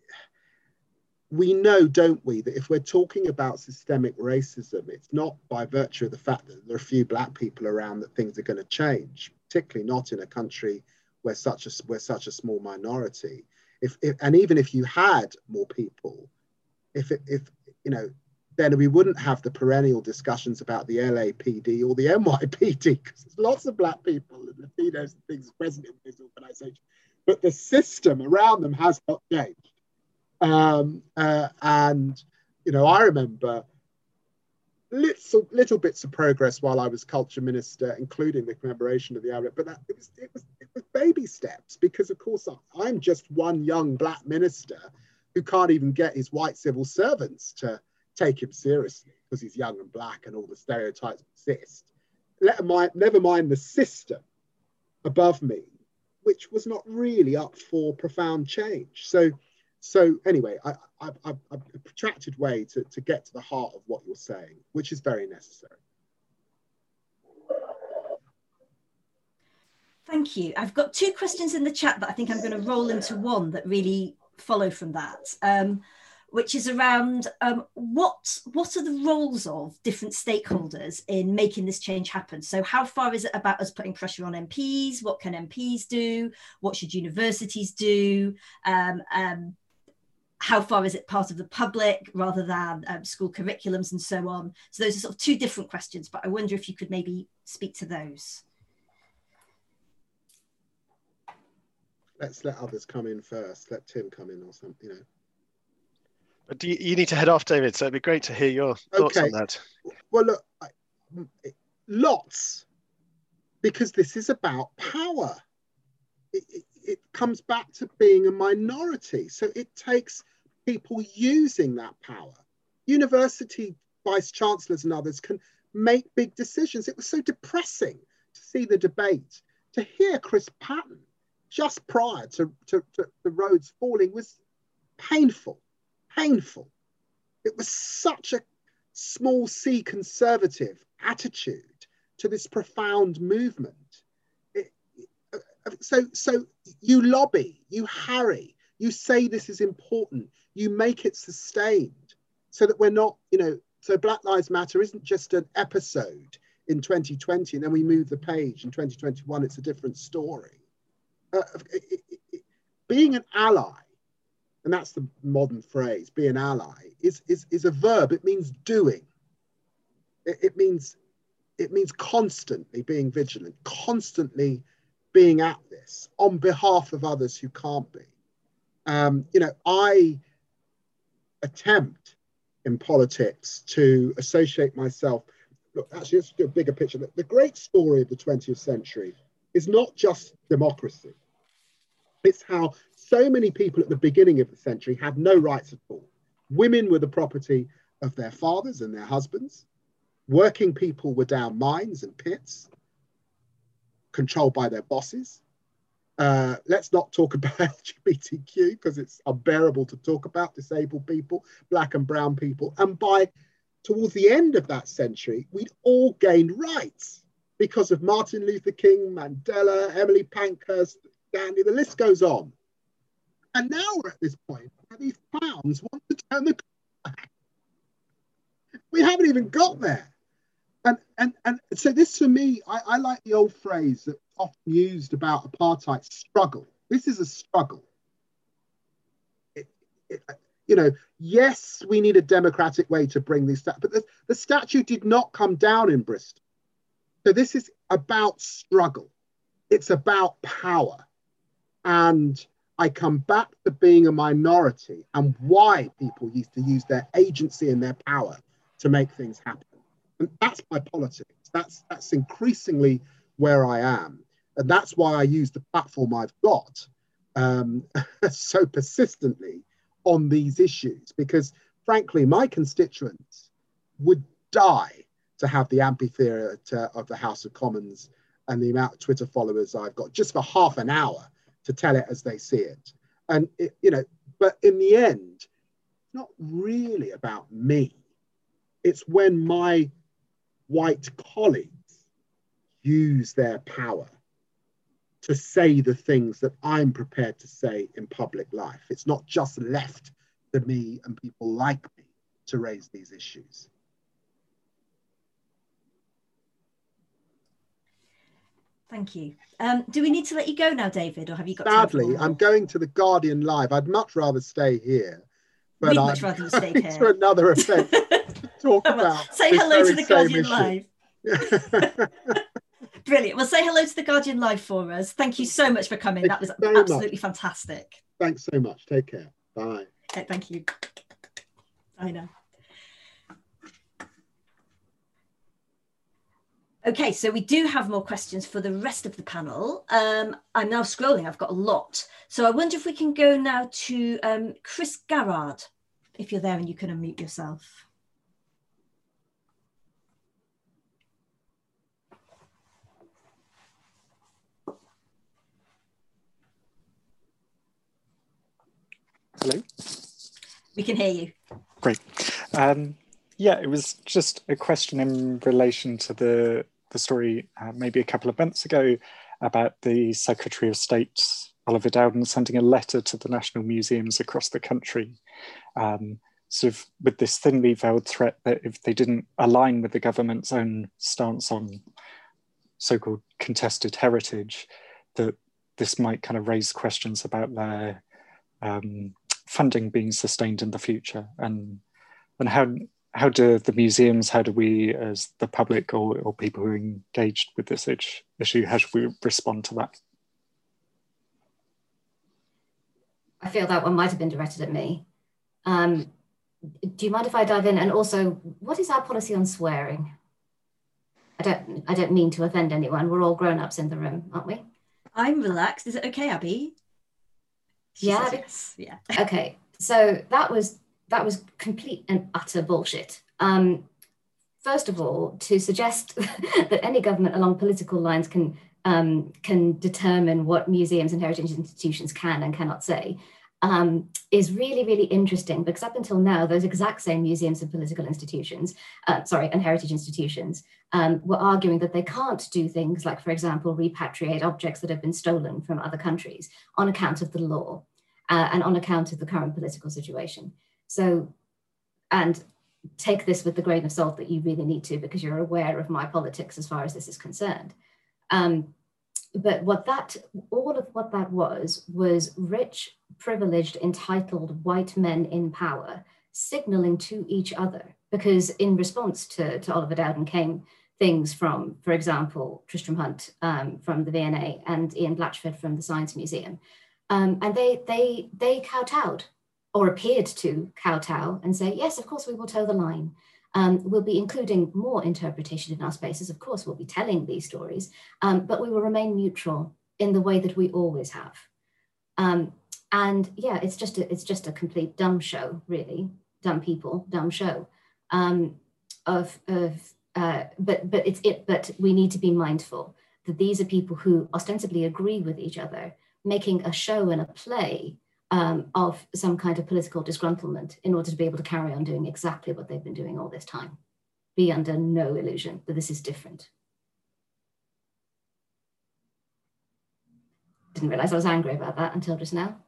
we know, don't we, that if we're talking about systemic racism, it's not by virtue of the fact that there are a few black people around that things are going to change, particularly not in a country where such a, we're such a small minority. If, if and even if you had more people, if, it, if you know, then we wouldn't have the perennial discussions about the L A P D or the N Y P D, because there's lots of black people and Latinos and things present in these organizations. But the system around them has not changed. Um, uh, and, you know, I remember little, little bits of progress while I was culture minister, including the commemoration of the outlet, but that, it, was, it, was, it was baby steps, because of course I'm just one young black minister who can't even get his white civil servants to take him seriously because he's young and black and all the stereotypes exist. Let mind, never mind the system above me, which was not really up for profound change. So, so anyway, I, I, I, I a protracted way to, to get to the heart of what you're saying, which is very necessary. Thank you. I've got two questions in the chat that I think I'm going to roll into one that really follow from that, um, which is around um, what, what are the roles of different stakeholders in making this change happen? So how far is it about us putting pressure on M Ps? What can M Ps do? What should universities do? Um, um, how far is it part of the public rather than um, school curriculums and so on? So those are sort of two different questions, but I wonder if you could maybe speak to those. Let's let others come in first. Let Tim come in or something, you know. But do you, you need to head off, David, so it'd be great to hear your thoughts okay. on that. Well, look, I, lots, because this is about power. It, it, it comes back to being a minority. So it takes people using that power. University vice chancellors and others can make big decisions. It was so depressing to see the debate, to hear Chris Patten just prior to, to, to the Rhodes falling was painful, painful. It was such a small c conservative attitude to this profound movement. It, so, so you lobby, you harry, you say this is important, you make it sustained so that we're not, you know, so Black Lives Matter isn't just an episode in twenty twenty and then we move the page in twenty twenty-one, it's a different story. Uh, it, it, it, being an ally, and that's the modern phrase, be an ally, is, is, is a verb. It means doing. It, it means it means constantly being vigilant, constantly being at this on behalf of others who can't be. Um, you know, I attempt in politics to associate myself. Look, actually, let's do a bigger picture. The great story of the twentieth century is not just democracy. It's how so many people at the beginning of the century had no rights at all. Women were the property of their fathers and their husbands. Working people were down mines and pits, controlled by their bosses. Uh, let's not talk about L G B T Q because it's unbearable to talk about disabled people, black and brown people. And by towards the end of that century, we'd all gained rights because of Martin Luther King, Mandela, Emily Pankhurst, Gandhi, the list goes on. And now we're at this point where these clowns want to turn the back. We haven't even got there. And, and, and so this, for me, I, I like the old phrase that's often used about apartheid, struggle. This is a struggle. It, it, you know, yes, we need a democratic way to bring these, but the, the statue did not come down in Bristol. So this is about struggle. It's about power. And I come back to being a minority and why people used to use their agency and their power to make things happen. And that's my politics. That's, that's increasingly where I am. And that's why I use the platform I've got um, so persistently on these issues, because frankly, my constituents would die to have the amphitheatre of the House of Commons and the amount of Twitter followers I've got just for half an hour to tell it as they see it. And, it, you know, but in the end, it's not really about me. It's when my white colleagues use their power to say the things that I'm prepared to say in public life. It's not just left to me and people like me to raise these issues. Thank you. Um, do we need to let you go now, David, or have you got Sadly, I'm going to the Guardian Live. I'd much rather stay here. But We'd I'm much rather you stay here. for another event to talk well, about. Say hello to the Guardian issue. Live. Brilliant. Well, say hello to the Guardian Live for us. Thank you so much for coming. Thank that was absolutely much. fantastic. Thanks so much. Take care. Bye. Okay, thank you. I know. Okay, so we do have more questions for the rest of the panel. Um, I'm now scrolling, I've got a lot. So I wonder if we can go now to um, Chris Garrard, if you're there and you can unmute yourself. Hello? We can hear you. Great. Um, yeah, it was just a question in relation to the the story uh, maybe a couple of months ago about the Secretary of State, Oliver Dowden, sending a letter to the national museums across the country, um, sort of with this thinly veiled threat that if they didn't align with the government's own stance on so-called contested heritage, that this might kind of raise questions about their um, funding being sustained in the future, and and how how do the museums, how do we as the public or, or people who are engaged with this issue, how should we respond to that? I feel that one might have been directed at me. Um, do you mind if I dive in? And also, what is our policy on swearing? I don't, I don't mean to offend anyone. We're all grown-ups in the room, aren't we? I'm relaxed. Is it okay, Abby? She yeah. Yes. Yeah. Okay. So that was that was complete and utter bullshit. Um, first of all, to suggest that any government along political lines can um, can determine what museums and heritage institutions can and cannot say um, is really, really interesting, because up until now, those exact same museums and political institutions, uh, sorry, and heritage institutions um, were arguing that they can't do things like, for example, repatriate objects that have been stolen from other countries on account of the law uh, and on account of the current political situation. So, and take this with the grain of salt that you really need to, because you're aware of my politics as far as this is concerned. Um, but what that, all of what that was, was rich, privileged, entitled white men in power signaling to each other, because in response to, to Oliver Dowden came things from, for example, Tristram Hunt um, from the V N A and Ian Blatchford from the Science Museum. Um, and they, they, they kowtowed, or appeared to kowtow and say, yes, of course we will toe the line. Um, we'll be including more interpretation in our spaces. Of course, we'll be telling these stories, um, but we will remain neutral in the way that we always have. Um, and yeah, it's just a, it's just a complete dumb show, really. Dumb people, dumb show. Um, of, of, uh, but, but, it's it, but we need to be mindful that these are people who ostensibly agree with each other, making a show and a play Um, of some kind of political disgruntlement in order to be able to carry on doing exactly what they've been doing all this time. Be under no illusion that this is different. Didn't realize I was angry about that until just now.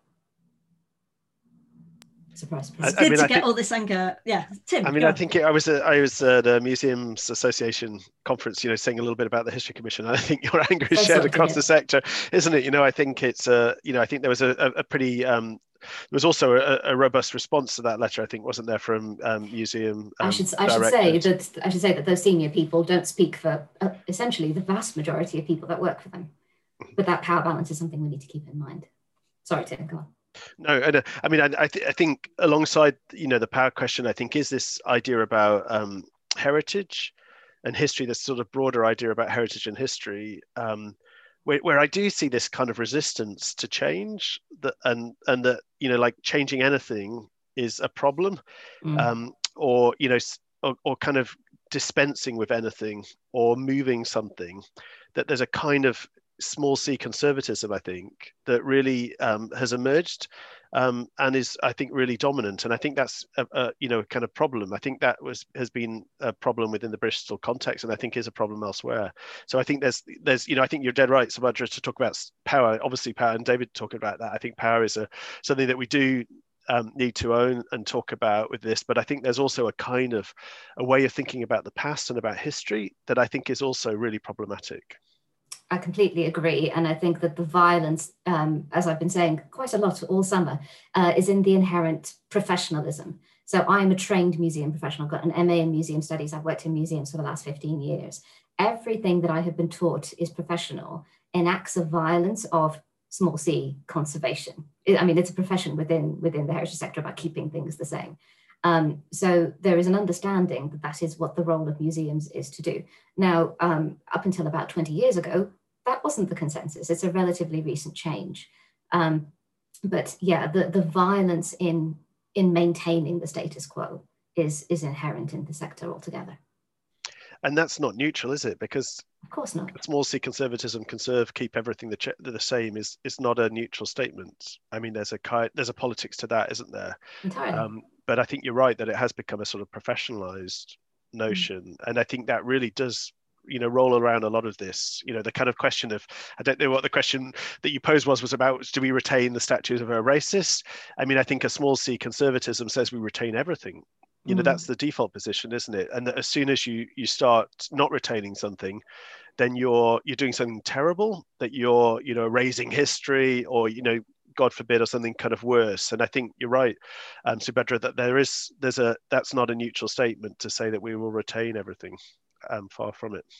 Surprise, surprise. It's good I mean, to I get think, all this anger. Yeah, Tim. I mean, go I on. think it, I was at, I was at a Museums Association conference, you know, saying a little bit about the History Commission. And I think your anger is So shared sorry to across hear the that. sector, isn't it? You know, I think it's a, you know, I think there was a, a pretty, um, there was also a, a robust response to that letter, I think, wasn't there, from um, museum um, I should I should say directors. that I should say that those senior people don't speak for uh, essentially the vast majority of people that work for them. But that power balance is something we need to keep in mind. Sorry, Tim, go on. No, and uh, I mean, I, I, th- I think alongside, you know, the power question, I think is this idea about um, heritage and history, this sort of broader idea about heritage and history, um, where, where I do see this kind of resistance to change, that and and that, you know, like changing anything is a problem, Mm. um, or you know, s- or, or kind of dispensing with anything or moving something. That there's a kind of small c conservatism, I think, that really um, has emerged um, and is, I think, really dominant. And I think that's a, a you know kind of problem. I think that was has been a problem within the Bristol context, and I think is a problem elsewhere. So I think there's there's you know I think you're dead right, Subhadra, to talk about power. Obviously, power, and David talking about that. I think power is a something that we do um, need to own and talk about with this. But I think there's also a kind of a way of thinking about the past and about history that I think is also really problematic. I completely agree. And I think that the violence, um, as I've been saying quite a lot all summer, uh, is in the inherent professionalism. So I'm a trained museum professional. I've got an M A in museum studies. I've worked in museums for the last fifteen years. Everything that I have been taught is professional in acts of violence of small c conservation. I mean, it's a profession within, within the heritage sector about keeping things the same. Um, so there is an understanding that that is what the role of museums is to do. Now, um, up until about twenty years ago, that wasn't the consensus. It's a relatively recent change. Um, but yeah, the, the violence in, in maintaining the status quo is, is inherent in the sector altogether. And that's not neutral, is it? Because of course not. Small c conservatism, conserve, keep everything the, ch- the same is is not a neutral statement. I mean, there's a kind, there's a politics to that, isn't there? Entirely. Um, but I think you're right that it has become a sort of professionalized notion, mm. and I think that really does, you know, roll around a lot of this. You know, the kind of question of, I don't know what the question that you posed was was about. Do we retain the statues of a racist? I mean, I think a small c conservatism says we retain everything. You know, that's the default position, isn't it? And that as soon as you you start not retaining something, then you're you're doing something terrible, that you're, you know, erasing history, or, you know, God forbid, or something kind of worse. And I think you're right, um, Subhadra, that there is there's a that's not a neutral statement to say that we will retain everything. Um, far from it.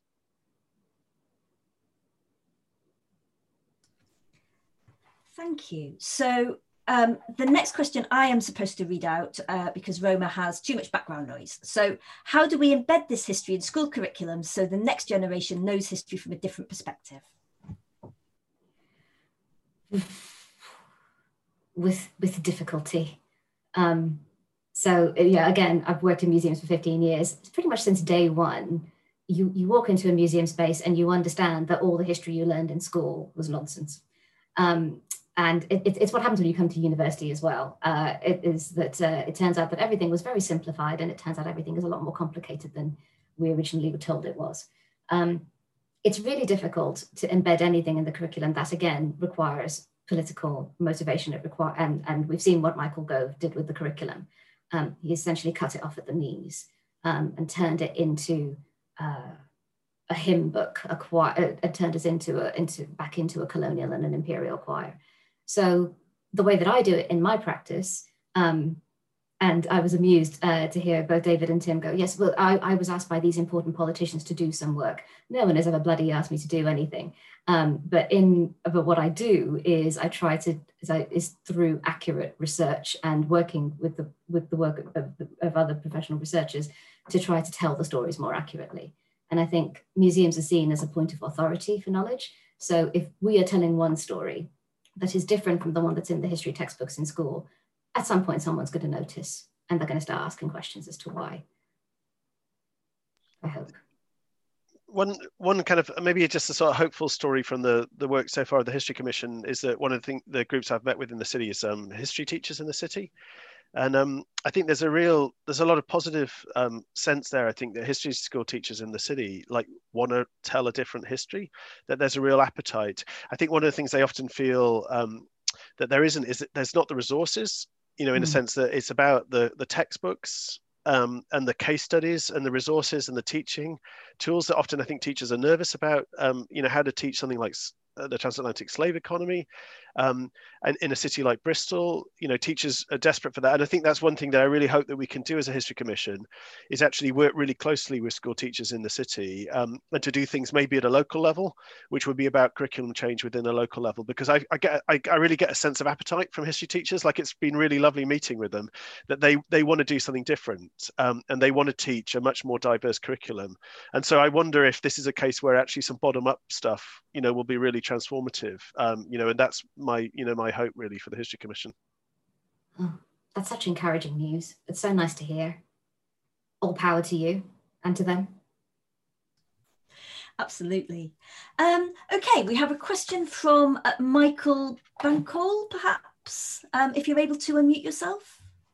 Thank you. So um, the next question I am supposed to read out uh, because Roma has too much background noise. So how do we embed this history in school curriculum so the next generation knows history from a different perspective? with with difficulty. Um, so yeah, again, I've worked in museums for fifteen years. Pretty much since day one, you, you walk into a museum space and you understand that all the history you learned in school was nonsense. Um, and it, it, it's what happens when you come to university as well. Uh, it is that uh, it turns out that everything was very simplified, and it turns out everything is a lot more complicated than we originally were told it was. Um, it's really difficult to embed anything in the curriculum that, again, requires political motivation. It require, and, and we've seen what Michael Gove did with the curriculum. Um, he essentially cut it off at the knees um, and turned it into uh, a hymn book, a choir, and turned us into a, into back into a colonial and an imperial choir. So the way that I do it in my practice, um, and I was amused uh, to hear both David and Tim go, yes, well, I, I was asked by these important politicians to do some work. No one has ever bloody asked me to do anything. Um, but in but what I do is I try to is, I, is through accurate research and working with the with the work of, of other professional researchers to try to tell the stories more accurately. And I think museums are seen as a point of authority for knowledge. So if we are telling one story that is different from the one that's in the history textbooks in school, at some point someone's going to notice and they're going to start asking questions as to why. I hope. One one kind of maybe just a sort of hopeful story from the the work so far of the History Commission is that one of the thing, the groups I've met with in the city is um, history teachers in the city, and um, I think there's a real there's a lot of positive um, sense there. I think that history school teachers in the city like want to tell a different history, that there's a real appetite. I think one of the things they often feel um, that there isn't is that there's not the resources, you know, in mm. a sense that it's about the the textbooks. Um, and the case studies and the resources and the teaching tools that often I think teachers are nervous about, um, you know, how to teach something like the transatlantic slave economy. Um, and in a city like Bristol, you know, teachers are desperate for that. And I think that's one thing that I really hope that we can do as a History Commission is actually work really closely with school teachers in the city um, and to do things maybe at a local level, which would be about curriculum change within a local level. Because I, I get, I, I really get a sense of appetite from history teachers. Like it's been really lovely meeting with them, that they, they want to do something different um, and they want to teach a much more diverse curriculum. And so I wonder if this is a case where actually some bottom up stuff, you know, will be really transformative, um, you know, and that's my, you know, my hope really for the History Commission. Oh, that's such encouraging news. It's so nice to hear. All power to you and to them. Absolutely. Um, okay, we have a question from uh, Michael Bancol, perhaps, um, if you're able to unmute yourself.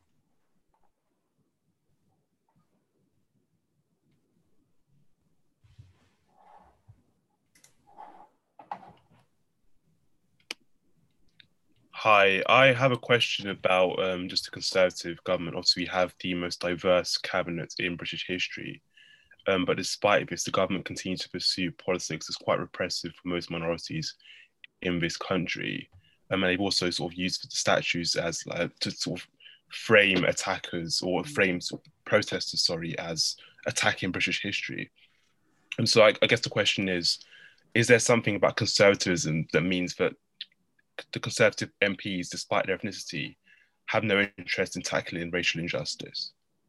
Hi, I have a question about um, just the Conservative government. Obviously, we have the most diverse cabinet in British history, um, but despite this, the government continues to pursue politics that's quite repressive for most minorities in this country. Um, and they've also sort of used the statues as uh, to sort of frame attackers or frame sort of protesters, sorry, as attacking British history. And so I, I guess the question is, is there something about conservatism that means that the Conservative M Ps, despite their ethnicity, have no interest in tackling racial injustice?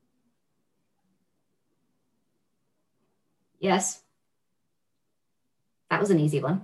Yes. That was an easy one.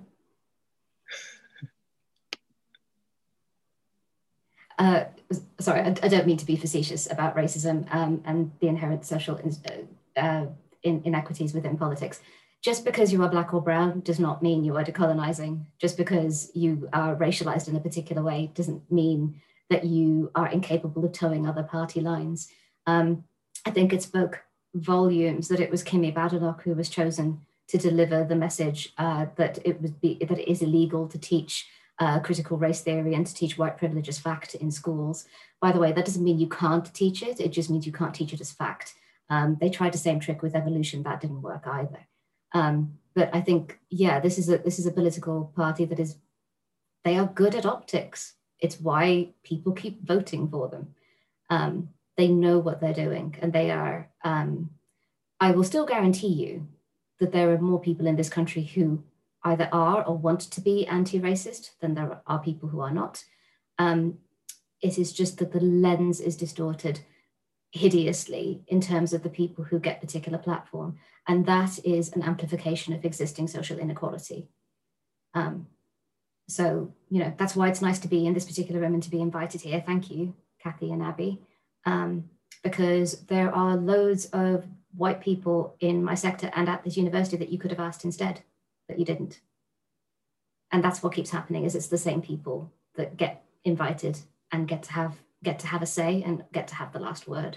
uh, sorry, I, I don't mean to be facetious about racism um, and the inherent social in, uh, in, inequities within politics. Just because you are black or brown does not mean you are decolonizing. Just because you are racialized in a particular way doesn't mean that you are incapable of towing other party lines. Um, I think it spoke volumes that it was Kimi Badenoch who was chosen to deliver the message uh, that it would be that it is illegal to teach uh, critical race theory and to teach white privilege as fact in schools. By the way, that doesn't mean you can't teach it. It just means you can't teach it as fact. Um, they tried the same trick with evolution. That didn't work either. Um, but I think, yeah, this is a this is a political party that is, they are good at optics. It's why people keep voting for them. Um, they know what they're doing, and they are, um, I will still guarantee you that there are more people in this country who either are or want to be anti-racist than there are people who are not. Um, it is just that the lens is distorted hideously in terms of the people who get particular platform. And that is an amplification of existing social inequality. Um, So, you know, that's why it's nice to be in this particular room and to be invited here. Thank you, Kathy and Abby, um, because there are loads of white people in my sector and at this university that you could have asked instead, but you didn't. And that's what keeps happening, is it's the same people that get invited and get to have get to have a say and get to have the last word.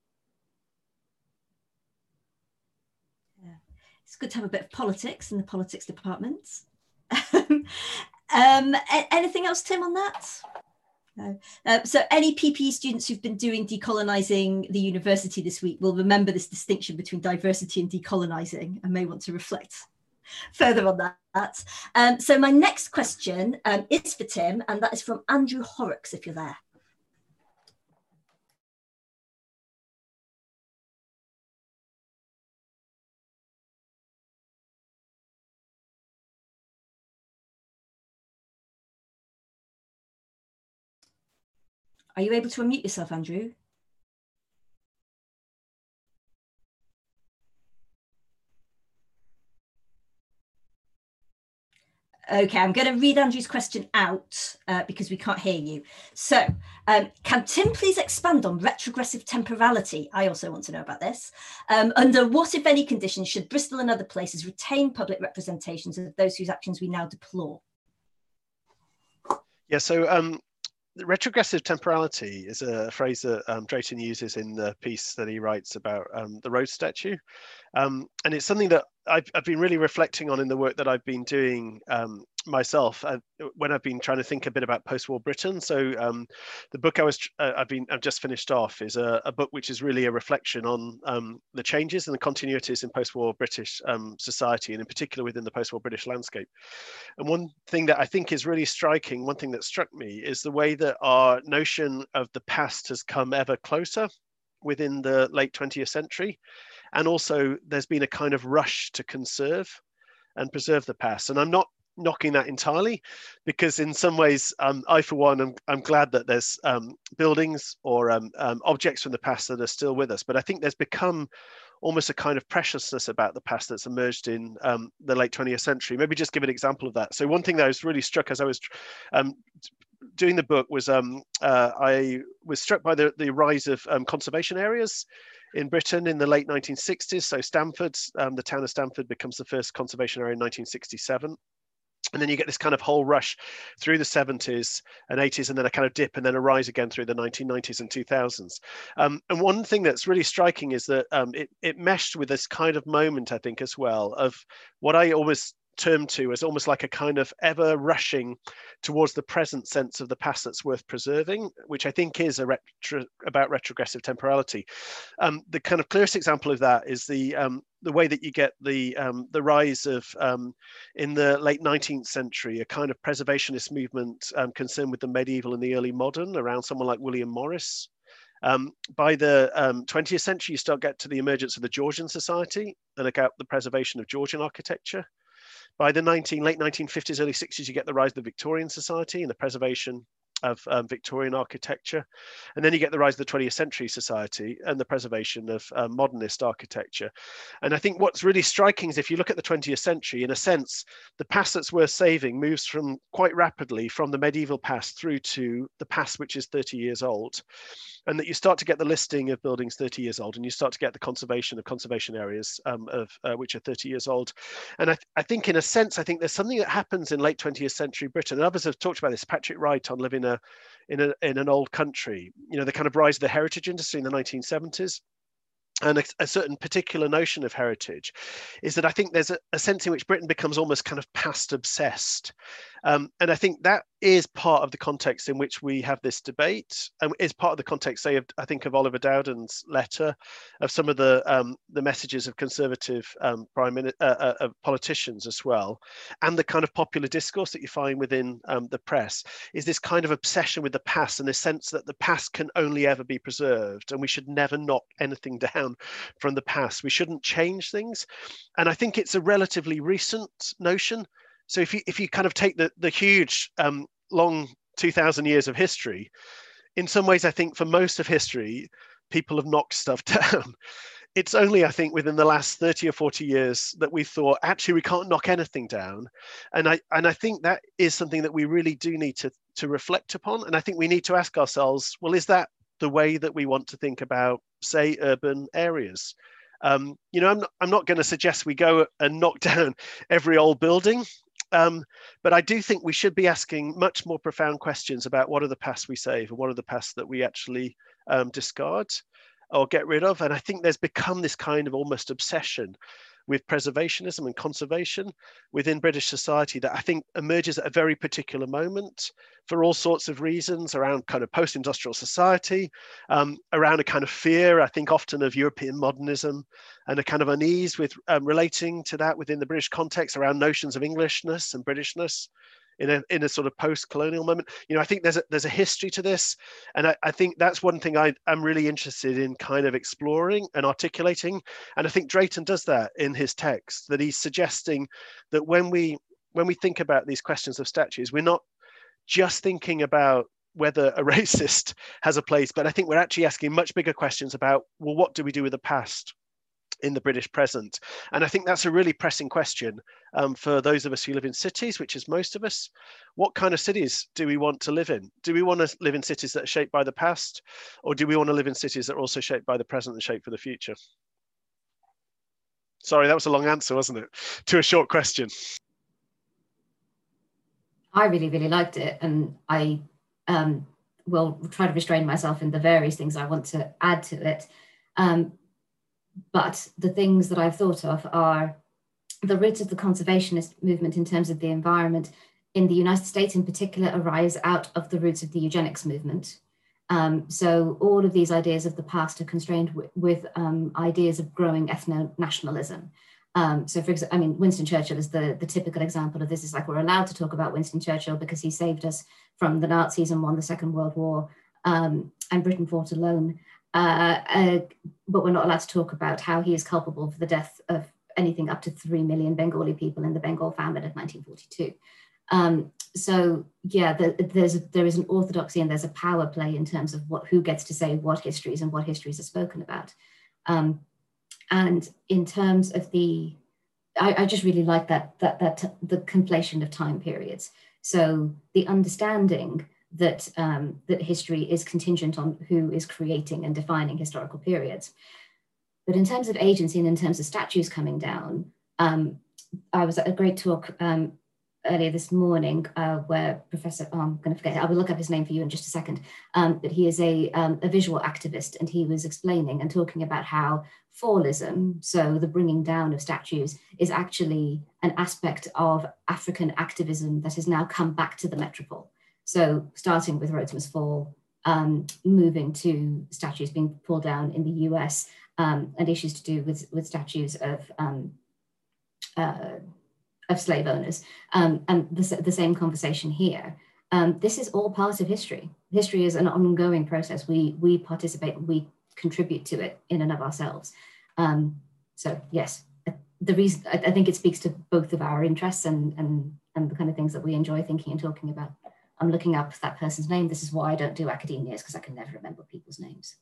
Yeah. It's good to have a bit of politics in the politics department. um, anything else, Tim, on that? No. Uh, so any P P E students who've been doing decolonising the university this week will remember this distinction between diversity and decolonising and may want to reflect further on that. Um, so my next question um, is for Tim, and that is from Andrew Horrocks, if you're there. Are you able to unmute yourself, Andrew? Okay, I'm going to read Andrew's question out uh, because we can't hear you. So, um, can Tim please expand on retrogressive temporality? I also want to know about this. Um, under what, if any, conditions should Bristol and other places retain public representations of those whose actions we now deplore? Yeah, so um, retrogressive temporality is a phrase that um, Drayton uses in the piece that he writes about um, the Rhodes statue. Um, and it's something that I've, I've been really reflecting on in the work that I've been doing um, myself uh, when I've been trying to think a bit about post-war Britain. So um, the book I was uh, I've been I've just finished off is a, a book which is really a reflection on um, the changes and the continuities in post-war British um, society, and in particular within the post-war British landscape. And one thing that I think is really striking, one thing that struck me, is the way that our notion of the past has come ever closer within the late twentieth century. And also there's been a kind of rush to conserve and preserve the past. And I'm not knocking that entirely, because in some ways, um, I, for one, I'm, I'm glad that there's um, buildings or um, um, objects from the past that are still with us. But I think there's become almost a kind of preciousness about the past that's emerged in um, the late twentieth century. Maybe just give an example of that. So one thing that I was really struck as I was um, doing the book was um, uh, I was struck by the, the rise of um, conservation areas in Britain in the late nineteen sixties. So Stamford, um, the town of Stamford becomes the first conservation area in nineteen sixty-seven. And then you get this kind of whole rush through the seventies and eighties, and then a kind of dip and then a rise again through the nineteen nineties and two thousands. Um, and one thing that's really striking is that um, it, it meshed with this kind of moment, I think, as well, of what I always term to as almost like a kind of ever rushing towards the present sense of the past that's worth preserving, which I think is a retro, about retrogressive temporality. Um, the kind of clearest example of that is the um, the way that you get the um, the rise of um, in the late nineteenth century, a kind of preservationist movement um, concerned with the medieval and the early modern around someone like William Morris. Um, by the um, twentieth century, you start get to the emergence of the Georgian Society and about the preservation of Georgian architecture. By the nineteen, late nineteen fifties, early sixties, you get the rise of the Victorian Society and the preservation of um, Victorian architecture. And then you get the rise of the twentieth century society and the preservation of uh, modernist architecture. And I think what's really striking is if you look at the twentieth century, in a sense, the past that's worth saving moves from quite rapidly from the medieval past through to the past, which is thirty years old. And that you start to get the listing of buildings thirty years old, and you start to get the conservation of conservation areas um, of uh, which are thirty years old. And I, th I think in a sense, I think there's something that happens in late twentieth century Britain, and others have talked about this, Patrick Wright on Living a, in, a, in an Old Country, you know, the kind of rise of the heritage industry in the nineteen seventies. And a, a certain particular notion of heritage is that I think there's a, a sense in which Britain becomes almost kind of past obsessed. Um, and I think that is part of the context in which we have this debate, and is part of the context, say, of, I think, of Oliver Dowden's letter, of some of the um, the messages of conservative um, prime uh, uh, uh, politicians as well, and the kind of popular discourse that you find within um, the press, is this kind of obsession with the past, and this sense that the past can only ever be preserved, and we should never knock anything down from the past. We shouldn't change things. And I think it's a relatively recent notion. So if you if you kind of take the the huge um, long two thousand years of history, in some ways, I think for most of history, people have knocked stuff down. it's only, I think, within the last thirty or forty years that we thought, actually, we can't knock anything down. And I and I think that is something that we really do need to, to reflect upon. And I think we need to ask ourselves, well, is that the way that we want to think about, say, urban areas? Um, you know, I'm not, I'm not going to suggest we go and knock down every old building, um, but I do think we should be asking much more profound questions about what are the pasts we save and what are the pasts that we actually um, discard or get rid of. And I think there's become this kind of almost obsession with preservationism and conservation within British society that I think emerges at a very particular moment for all sorts of reasons around kind of post-industrial society, um, around a kind of fear, I think often of European modernism, and a kind of unease with um, relating to that within the British context around notions of Englishness and Britishness in a, in a sort of post-colonial moment. You know, I think there's a, there's a history to this. And I, I think that's one thing I, I'm really interested in kind of exploring and articulating. And I think Drayton does that in his text, that he's suggesting that when we, when we think about these questions of statues, we're not just thinking about whether a racist has a place, but I think we're actually asking much bigger questions about, well, what do we do with the past in the British present? And I think that's a really pressing question um, for those of us who live in cities, which is most of us. What kind of cities do we want to live in? Do we want to live in cities that are shaped by the past, or do we want to live in cities that are also shaped by the present and shaped for the future? Sorry, that was a long answer, wasn't it, to a short question? I really, really liked it, and I um, will try to restrain myself in the various things I want to add to it. Um, But the things that I've thought of are the roots of the conservationist movement in terms of the environment in the United States in particular arise out of the roots of the eugenics movement. Um, so all of these ideas of the past are constrained with, with um, ideas of growing ethno-nationalism. Um, so for example, I mean, Winston Churchill is the, the typical example of this. It's like we're allowed to talk about Winston Churchill because he saved us from the Nazis and won the Second World War, um, and Britain fought alone. Uh, uh, but we're not allowed to talk about how he is culpable for the death of anything up to three million Bengali people in the Bengal famine of nineteen forty-two. Um, so yeah, the, there's a, there is an orthodoxy and there's a power play in terms of what who gets to say what histories and what histories are spoken about. Um, and in terms of the, I, I just really like that that that the conflation of time periods. So the understanding that um, that history is contingent on who is creating and defining historical periods. But in terms of agency and in terms of statues coming down, um, I was at a great talk um, earlier this morning uh, where Professor, oh, I'm going to forget, I will look up his name for you in just a second, um, but he is a, um, a visual activist, and he was explaining and talking about how fallism, so the bringing down of statues, is actually an aspect of African activism that has now come back to the metropole. So starting with Rhodes Must Fall, um, moving to statues being pulled down in the U S, um, and issues to do with, with statues of, um, uh, of slave owners, um, and the, the same conversation here. Um, this is all part of history. History is an ongoing process. We, we participate, we contribute to it in and of ourselves. Um, so yes, the reason, I, I think it speaks to both of our interests and, and, and the kind of things that we enjoy thinking and talking about. I'm looking up that person's name. This is why I don't do academia, because I can never remember people's names.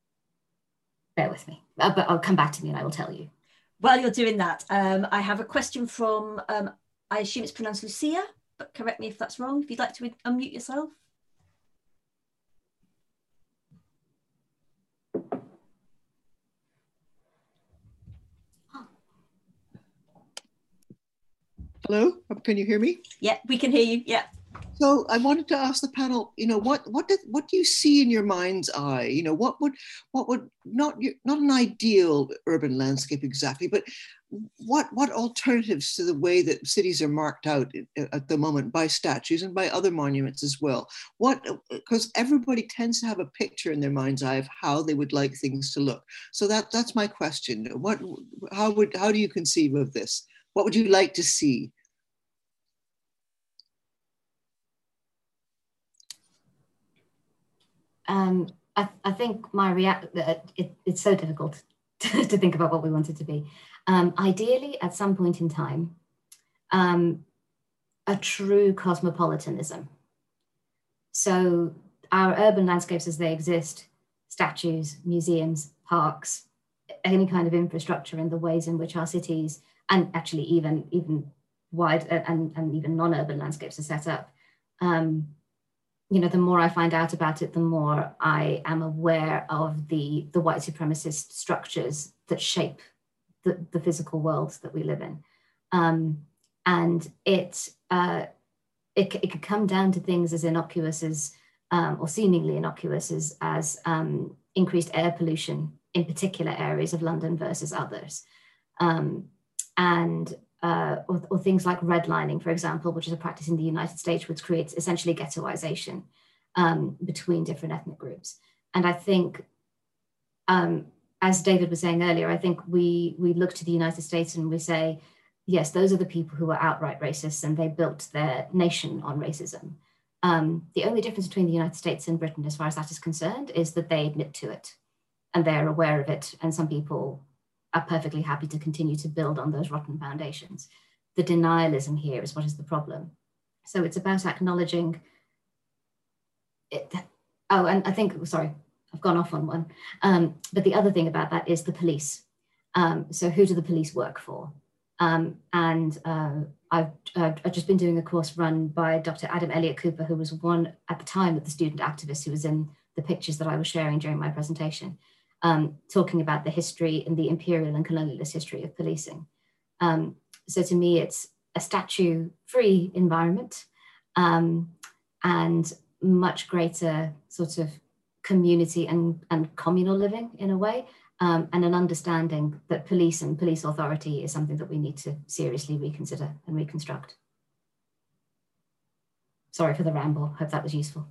Bear with me, uh, but I'll come back to me and I will tell you. While you're doing that, um, I have a question from, um, I assume it's pronounced Lucia, but correct me if that's wrong. If you'd like to unmute yourself. Hello, can you hear me? Yeah, we can hear you, yeah. So I wanted to ask the panel, you know, what what did, what do you see in your mind's eye? You know, what would what would not not an ideal urban landscape exactly, but what what alternatives to the way that cities are marked out at the moment by statues and by other monuments as well? What, because everybody tends to have a picture in their mind's eye of how they would like things to look. So that that's my question. What how would how do you conceive of this? What would you like to see? Um, I, I think my react, uh, it, it's so difficult to, to think about what we want it to be. Um, ideally, at some point in time, um, a true cosmopolitanism. So our urban landscapes as they exist, statues, museums, parks, any kind of infrastructure in the ways in which our cities, and actually even even wide and, and even non-urban landscapes are set up, um, you know, the more I find out about it, the more I am aware of the, the white supremacist structures that shape the, the physical world that we live in. Um, and it, uh, it, it could come down to things as innocuous as, um, or seemingly innocuous as, as um, increased air pollution in particular areas of London versus others. Um, and Uh, or, or things like redlining, for example, which is a practice in the United States, which creates essentially ghettoization um, between different ethnic groups. And I think, um, as David was saying earlier, I think we, we look to the United States and we say, yes, those are the people who are outright racists and they built their nation on racism. Um, the only difference between the United States and Britain, as far as that is concerned, is that they admit to it and they're aware of it. And some people are perfectly happy to continue to build on those rotten foundations. The denialism here is what is the problem. So it's about acknowledging it. Oh, and I think, sorry, I've gone off on one. Um, but the other thing about that is the police. Um, so who do the police work for? Um, and uh, I've, uh, I've just been doing a course run by Doctor Adam Elliott Cooper, who was one at the time of the student activist who was in the pictures that I was sharing during my presentation. Um, talking about the history and the imperial and colonialist history of policing. Um, so to me, it's a statue-free environment um, and much greater sort of community and, and communal living in a way, um, and an understanding that police and police authority is something that we need to seriously reconsider and reconstruct. Sorry for the ramble, hope that was useful.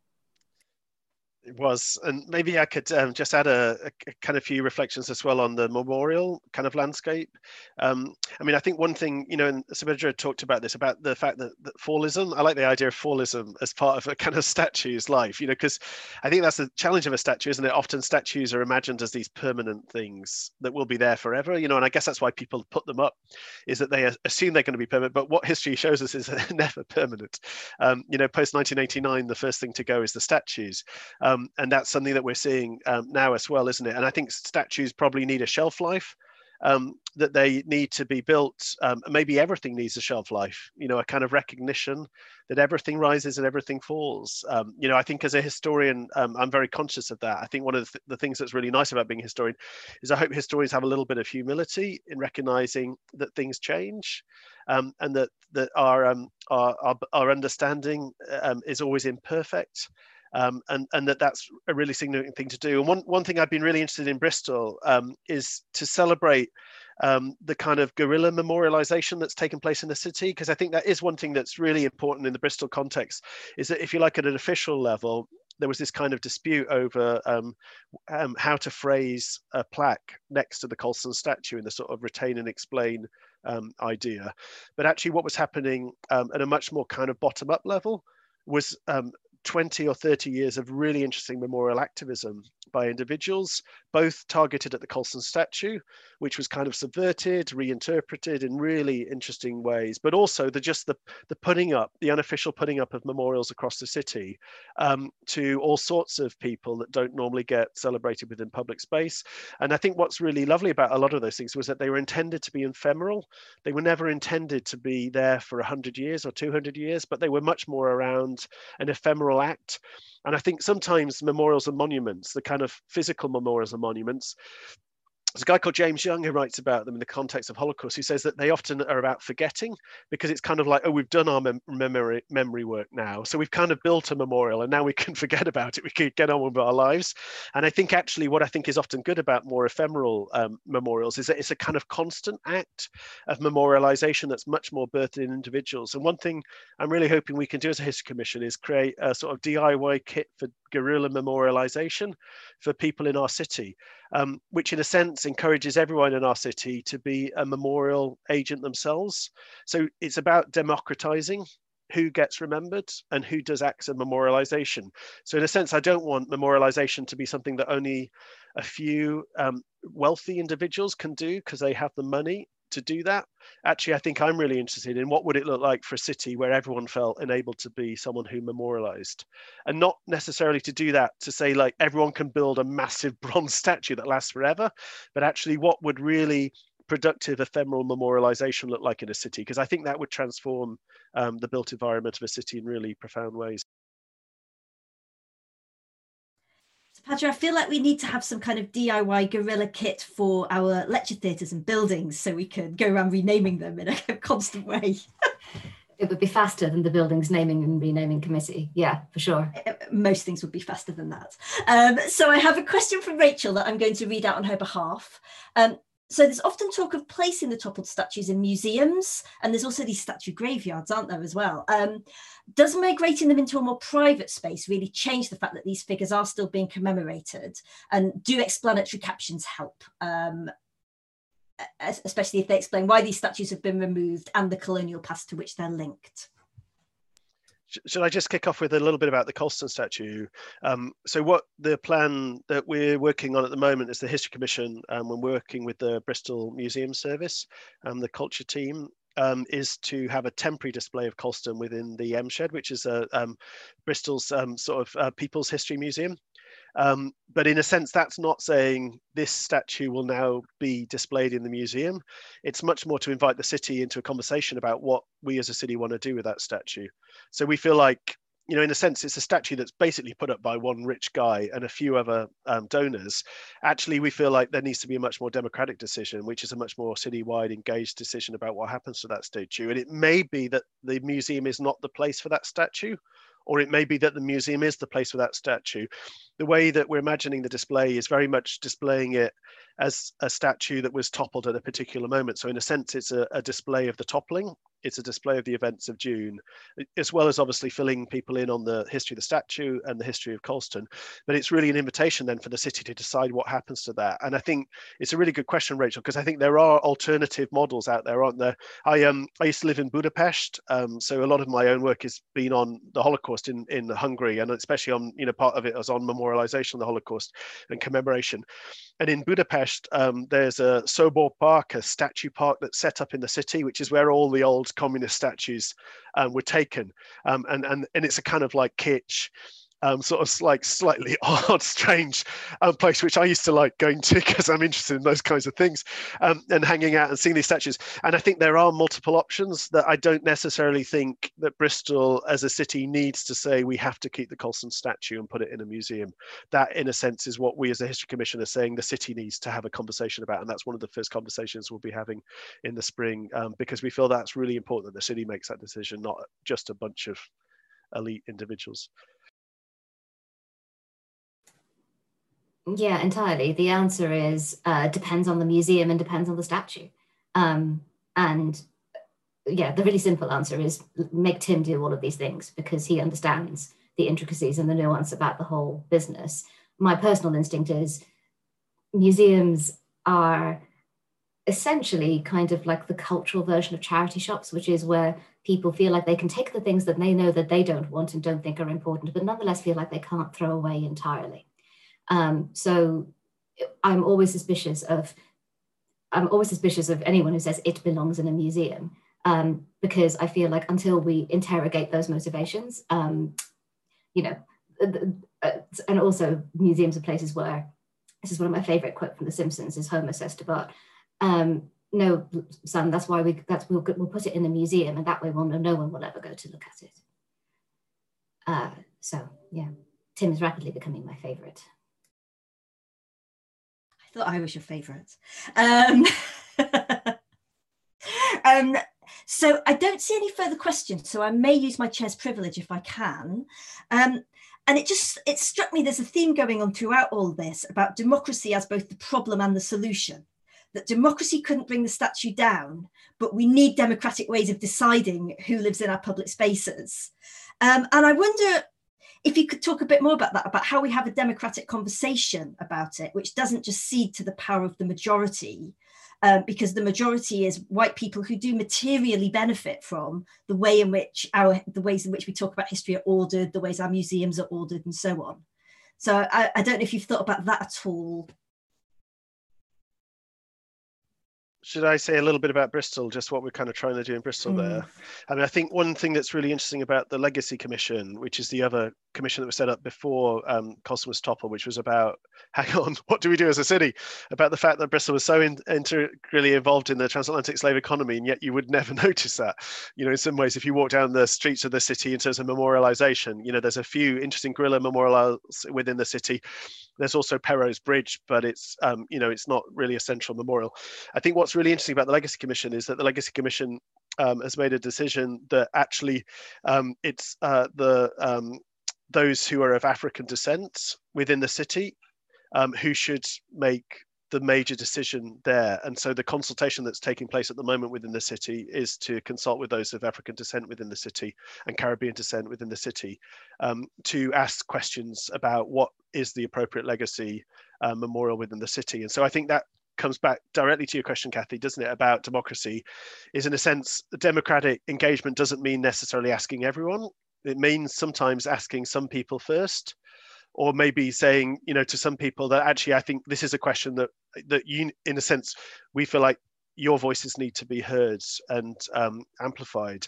It was, and maybe I could um, just add a, a kind of few reflections as well on the memorial kind of landscape. Um, I mean, I think one thing, you know, and Sumedra talked about this, about the fact that, that fallism, I like the idea of fallism as part of a kind of statue's life, you know, because I think that's the challenge of a statue, isn't it? Often statues are imagined as these permanent things that will be there forever, you know, and I guess that's why people put them up, is that they assume they're going to be permanent, but what history shows us is they're never permanent. Um, you know, post nineteen eighty-nine, the first thing to go is the statues. Um, Um, and that's something that we're seeing um, now as well, isn't it? And I think statues probably need a shelf life, um, that they need to be built. Um, maybe everything needs a shelf life, you know, a kind of recognition that everything rises and everything falls. Um, you know, I think as a historian, um, I'm very conscious of that. I think one of the, th the things that's really nice about being a historian is I hope historians have a little bit of humility in recognizing that things change, um, and that, that our, um, our, our, our understanding um, is always imperfect. Um, and, and that that's a really significant thing to do. And one, one thing I've been really interested in Bristol um, is to celebrate um, the kind of guerrilla memorialization that's taken place in the city, because I think that is one thing that's really important in the Bristol context, is that if you like, at an official level, there was this kind of dispute over um, um, how to phrase a plaque next to the Colston statue in the sort of retain and explain um, idea. But actually what was happening um, at a much more kind of bottom-up level was um, twenty or thirty years of really interesting memorial activism by individuals, both targeted at the Colston statue, which was kind of subverted, reinterpreted in really interesting ways, but also the just the, the putting up, the unofficial putting up of memorials across the city um, to all sorts of people that don't normally get celebrated within public space. And I think what's really lovely about a lot of those things was that they were intended to be ephemeral. They were never intended to be there for one hundred years or two hundred years, but they were much more around an ephemeral act. And I think sometimes memorials and monuments, the kind of physical memorials and monuments, there's a guy called James Young who writes about them in the context of Holocaust, who says that they often are about forgetting, because it's kind of like, oh, we've done our mem memory memory work now, so we've kind of built a memorial and now we can forget about it, we can get on with our lives. And I think actually what I think is often good about more ephemeral um, memorials is that it's a kind of constant act of memorialization that's much more birthed in individuals. And one thing I'm really hoping we can do as a History Commission is create a sort of D I Y kit for guerrilla memorialization for people in our city, um, which in a sense encourages everyone in our city to be a memorial agent themselves. So it's about democratizing who gets remembered and who does acts of memorialization. So in a sense, I don't want memorialization to be something that only a few um, wealthy individuals can do because they have the money, to do that. Actually, I think I'm really interested in what would it look like for a city where everyone felt enabled to be someone who memorialized, and not necessarily to do that to say like everyone can build a massive bronze statue that lasts forever, but actually what would really productive ephemeral memorialization look like in a city? Because I think that would transform um, the built environment of a city in really profound ways. So Padra, I feel like we need to have some kind of D I Y guerrilla kit for our lecture theatres and buildings so we could go around renaming them in a constant way. It would be faster than the building's naming and renaming committee. Yeah, for sure. Most things would be faster than that. Um, so I have a question from Rachel that I'm going to read out on her behalf. Um, So there's often talk of placing the toppled statues in museums, and there's also these statue graveyards, aren't there, as well? Um, does migrating them into a more private space really change the fact that these figures are still being commemorated? And do explanatory captions help, um, especially if they explain why these statues have been removed and the colonial past to which they're linked? Should I just kick off with a little bit about the Colston statue? Um, so what the plan that we're working on at the moment is the History Commission, and um, we're working with the Bristol Museum Service and um, the culture team, um, is to have a temporary display of Colston within the M Shed, which is a, um, Bristol's um, sort of uh, People's History Museum. Um, but in a sense, that's not saying this statue will now be displayed in the museum. It's much more to invite the city into a conversation about what we as a city want to do with that statue. So we feel like, you know, in a sense, it's a statue that's basically put up by one rich guy and a few other um, donors. Actually, we feel like there needs to be a much more democratic decision, which is a much more citywide engaged decision about what happens to that statue. And it may be that the museum is not the place for that statue, or it may be that the museum is the place for that statue. The way that we're imagining the display is very much displaying it as a statue that was toppled at a particular moment. So in a sense, it's a, a display of the toppling. It's a display of the events of June, as well as obviously filling people in on the history of the statue and the history of Colston. But it's really an invitation then for the city to decide what happens to that. And I think it's a really good question, Rachel, because I think there are alternative models out there, aren't there? I um I used to live in Budapest, um, so a lot of my own work has been on the Holocaust in, in Hungary, and especially on, you know, part of it was on memorialization of the Holocaust and commemoration. And in Budapest, um, there's a Sobor Park, a statue park that's set up in the city, which is where all the old communist statues um, were taken. Um, and, and, and it's a kind of like kitsch, um, sort of like slightly odd, strange um, place, which I used to like going to because I'm interested in those kinds of things, um, and hanging out and seeing these statues. And I think there are multiple options that I don't necessarily think that Bristol as a city needs to say we have to keep the Colston statue and put it in a museum. That, in a sense, is what we as a History Commission are saying the city needs to have a conversation about. And that's one of the first conversations we'll be having in the spring, um, because we feel that's really important that the city makes that decision, not just a bunch of elite individuals. Yeah, entirely. The answer is uh, depends on the museum and depends on the statue. Um, and yeah, the really simple answer is make Tim do all of these things because he understands the intricacies and the nuance about the whole business. My personal instinct is museums are essentially kind of like the cultural version of charity shops, which is where people feel like they can take the things that they know that they don't want and don't think are important, but nonetheless feel like they can't throw away entirely. Um, so I'm always suspicious of, I'm always suspicious of anyone who says it belongs in a museum, um, because I feel like until we interrogate those motivations, um, you know, uh, and also museums are places where, this is one of my favorite quotes from The Simpsons, is Homer says to Bart, um, no, son, that's why we, that's, we'll, we'll put it in a museum and that way we'll know no one will ever go to look at it. Uh, so yeah, Tim is rapidly becoming my favorite. I thought I was your favourite. Um, um, so I don't see any further questions, so I may use my chair's privilege if I can. Um, and it just, it struck me there's a theme going on throughout all this about democracy as both the problem and the solution. That democracy couldn't bring the statue down, but we need democratic ways of deciding who lives in our public spaces. Um, and I wonder if you could talk a bit more about that, about how we have a democratic conversation about it, which doesn't just cede to the power of the majority, um, because the majority is white people who do materially benefit from the way in which our, the ways in which we talk about history are ordered, the ways our museums are ordered, and so on. So I, I don't know if you've thought about that at all. should I say a little bit about Bristol, just what we're kind of trying to do in Bristol mm. there? I mean, I think one thing that's really interesting about the Legacy Commission, which is the other commission that was set up before um, Colston was toppled, which was about, hang on, what do we do as a city? About the fact that Bristol was so in, integrally involved in the transatlantic slave economy, and yet you would never notice that. You know, in some ways, if you walk down the streets of the city in terms of memorialization, you know, there's a few interesting guerrilla memorials within the city. There's also Perrot's Bridge, but it's, um, you know, it's not really a central memorial. I think what's really interesting about the Legacy Commission is that the Legacy Commission um, has made a decision that actually um, it's uh, the um, those who are of African descent within the city um, who should make the major decision there. And so the consultation that's taking place at the moment within the city is to consult with those of African descent within the city and Caribbean descent within the city um, to ask questions about what is the appropriate legacy uh, memorial within the city. And so I think that comes back directly to your question, Kathy, doesn't it, about democracy, is in a sense, democratic engagement doesn't mean necessarily asking everyone. It means sometimes asking some people first, or maybe saying, you know, to some people that actually, I think this is a question that, that you, in a sense, we feel like your voices need to be heard and um, amplified.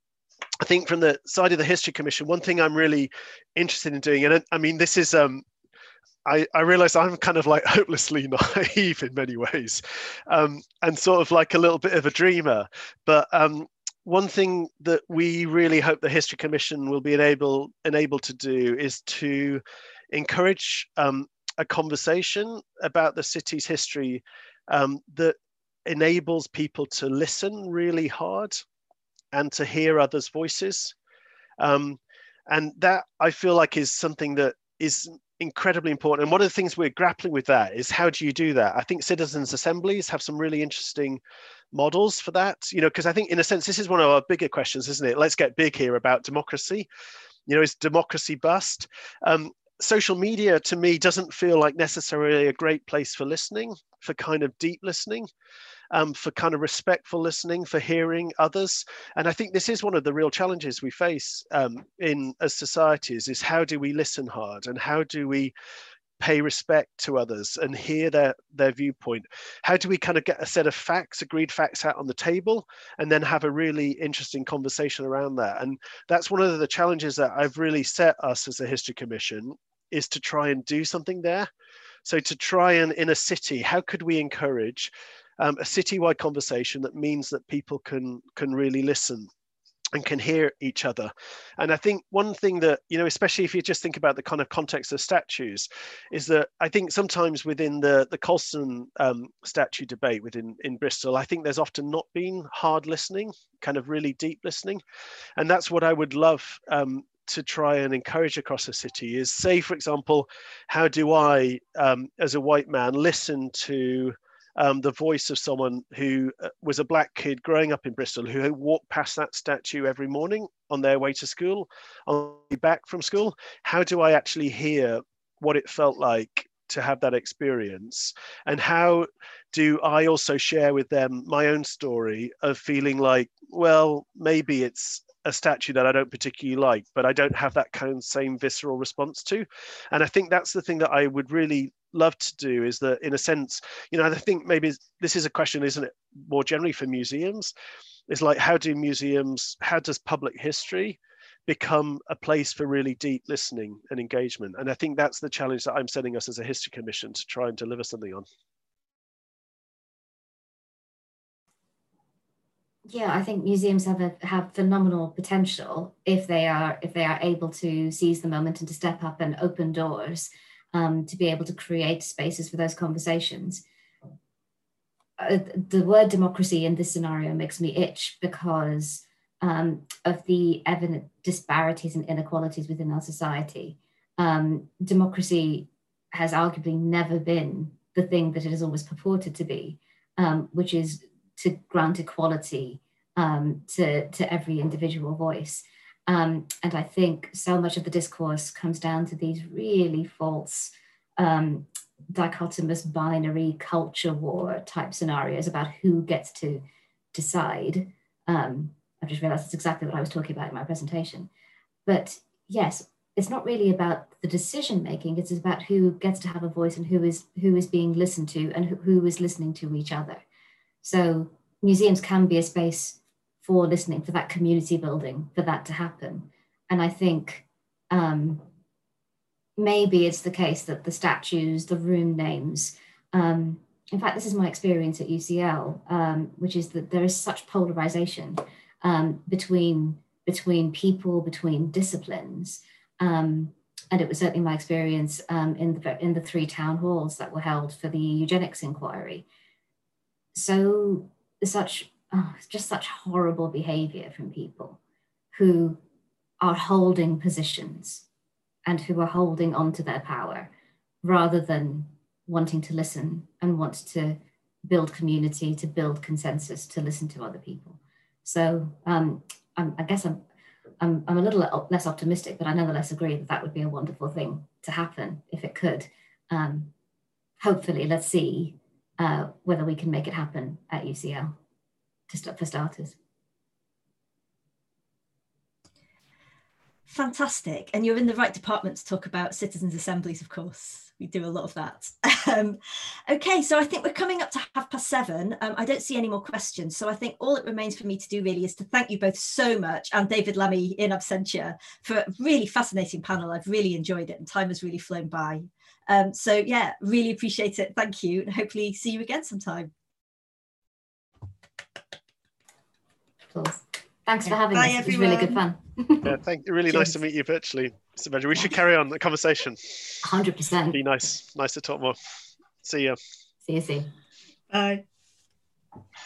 I think from the side of the History Commission, one thing I'm really interested in doing, and I mean, this is, um, I, I realize I'm kind of like hopelessly naive in many ways, um, and sort of like a little bit of a dreamer. But um, one thing that we really hope the History Commission will be enabled, enabled to do is to encourage um, a conversation about the city's history um, that enables people to listen really hard and to hear others' voices. Um, and that, I feel like, is something that is incredibly important. And one of the things we're grappling with that is, how do you do that? I think citizens' assemblies have some really interesting models for that, you know, because I think in a sense, this is one of our bigger questions, isn't it? Let's get big here about democracy. You know, is democracy bust? Um, social media to me doesn't feel like necessarily a great place for listening, for kind of deep listening. Um, for kind of respectful listening, for hearing others. And I think this is one of the real challenges we face um, in as societies, is how do we listen hard, and how do we pay respect to others and hear their, their viewpoint? How do we kind of get a set of facts, agreed facts out on the table, and then have a really interesting conversation around that? And that's one of the challenges that I've really set us as a History Commission, is to try and do something there. So to try and, in a city, how could we encourage Um, a citywide conversation that means that people can can really listen and can hear each other? And I think one thing that, you know, especially if you just think about the kind of context of statues, is that I think sometimes within the, the Colston um, statue debate within in Bristol, I think there's often not been hard listening, kind of really deep listening. And that's what I would love um, to try and encourage across the city, is, say, for example, how do I, um, as a white man, listen to Um, the voice of someone who uh, was a black kid growing up in Bristol, who walked past that statue every morning on their way to school, on the way back from school? How do I actually hear what it felt like to have that experience? And how do I also share with them my own story of feeling like, well, maybe it's a statue that I don't particularly like, but I don't have that kind of same visceral response to? And I think that's the thing that I would really love to do, is that, in a sense, you know, I think maybe this is a question, isn't it, more generally for museums, is like, how do museums, how does public history become a place for really deep listening and engagement? And I think that's the challenge that I'm setting us as a History Commission to try and deliver something on. Yeah, I think museums have a, have phenomenal potential if they are if they are able to seize the moment and to step up and open doors, um, to be able to create spaces for those conversations. Uh, the word democracy in this scenario makes me itch, because um, of the evident disparities and inequalities within our society. Um, democracy has arguably never been the thing that it has always purported to be, um, which is to grant equality um, to, to every individual voice. Um, and I think so much of the discourse comes down to these really false, um, dichotomous, binary culture war type scenarios about who gets to decide. Um, I've just realized that's exactly what I was talking about in my presentation. But yes, it's not really about the decision making, it's about who gets to have a voice and who is who is being listened to and who, who is listening to each other. So museums can be a space for listening, for that community building, for that to happen. And I think um, maybe it's the case that the statues, the room names, um, in fact, this is my experience at U C L, um, which is that there is such polarization um, between, between people, between disciplines. Um, and it was certainly my experience um, in, the, in the three town halls that were held for the eugenics inquiry. So such, oh, just such horrible behavior from people who are holding positions and who are holding onto their power rather than wanting to listen and want to build community, to build consensus, to listen to other people. So um, I'm, I guess I'm, I'm, I'm a little less optimistic, but I nonetheless agree that that would be a wonderful thing to happen if it could. Um, hopefully, let's see uh, whether we can make it happen at U C L, to start, for starters. Fantastic. And you're in the right department to talk about citizens' assemblies, of course. We do a lot of that. Um, okay, so I think we're coming up to half past seven. Um, I don't see any more questions. So I think all it remains for me to do really is to thank you both so much, and David Lammy in absentia, for a really fascinating panel. I've really enjoyed it and time has really flown by. Um, so yeah, really appreciate it. Thank you, and hopefully see you again sometime. Applause. Thanks for Okay. having Bye, us. It was everyone. really good fun. Yeah, thank you. Really nice to meet you virtually, Samantha. We should carry on the conversation. one hundred percent. Be nice. Nice to talk more. See ya. See you soon. Bye.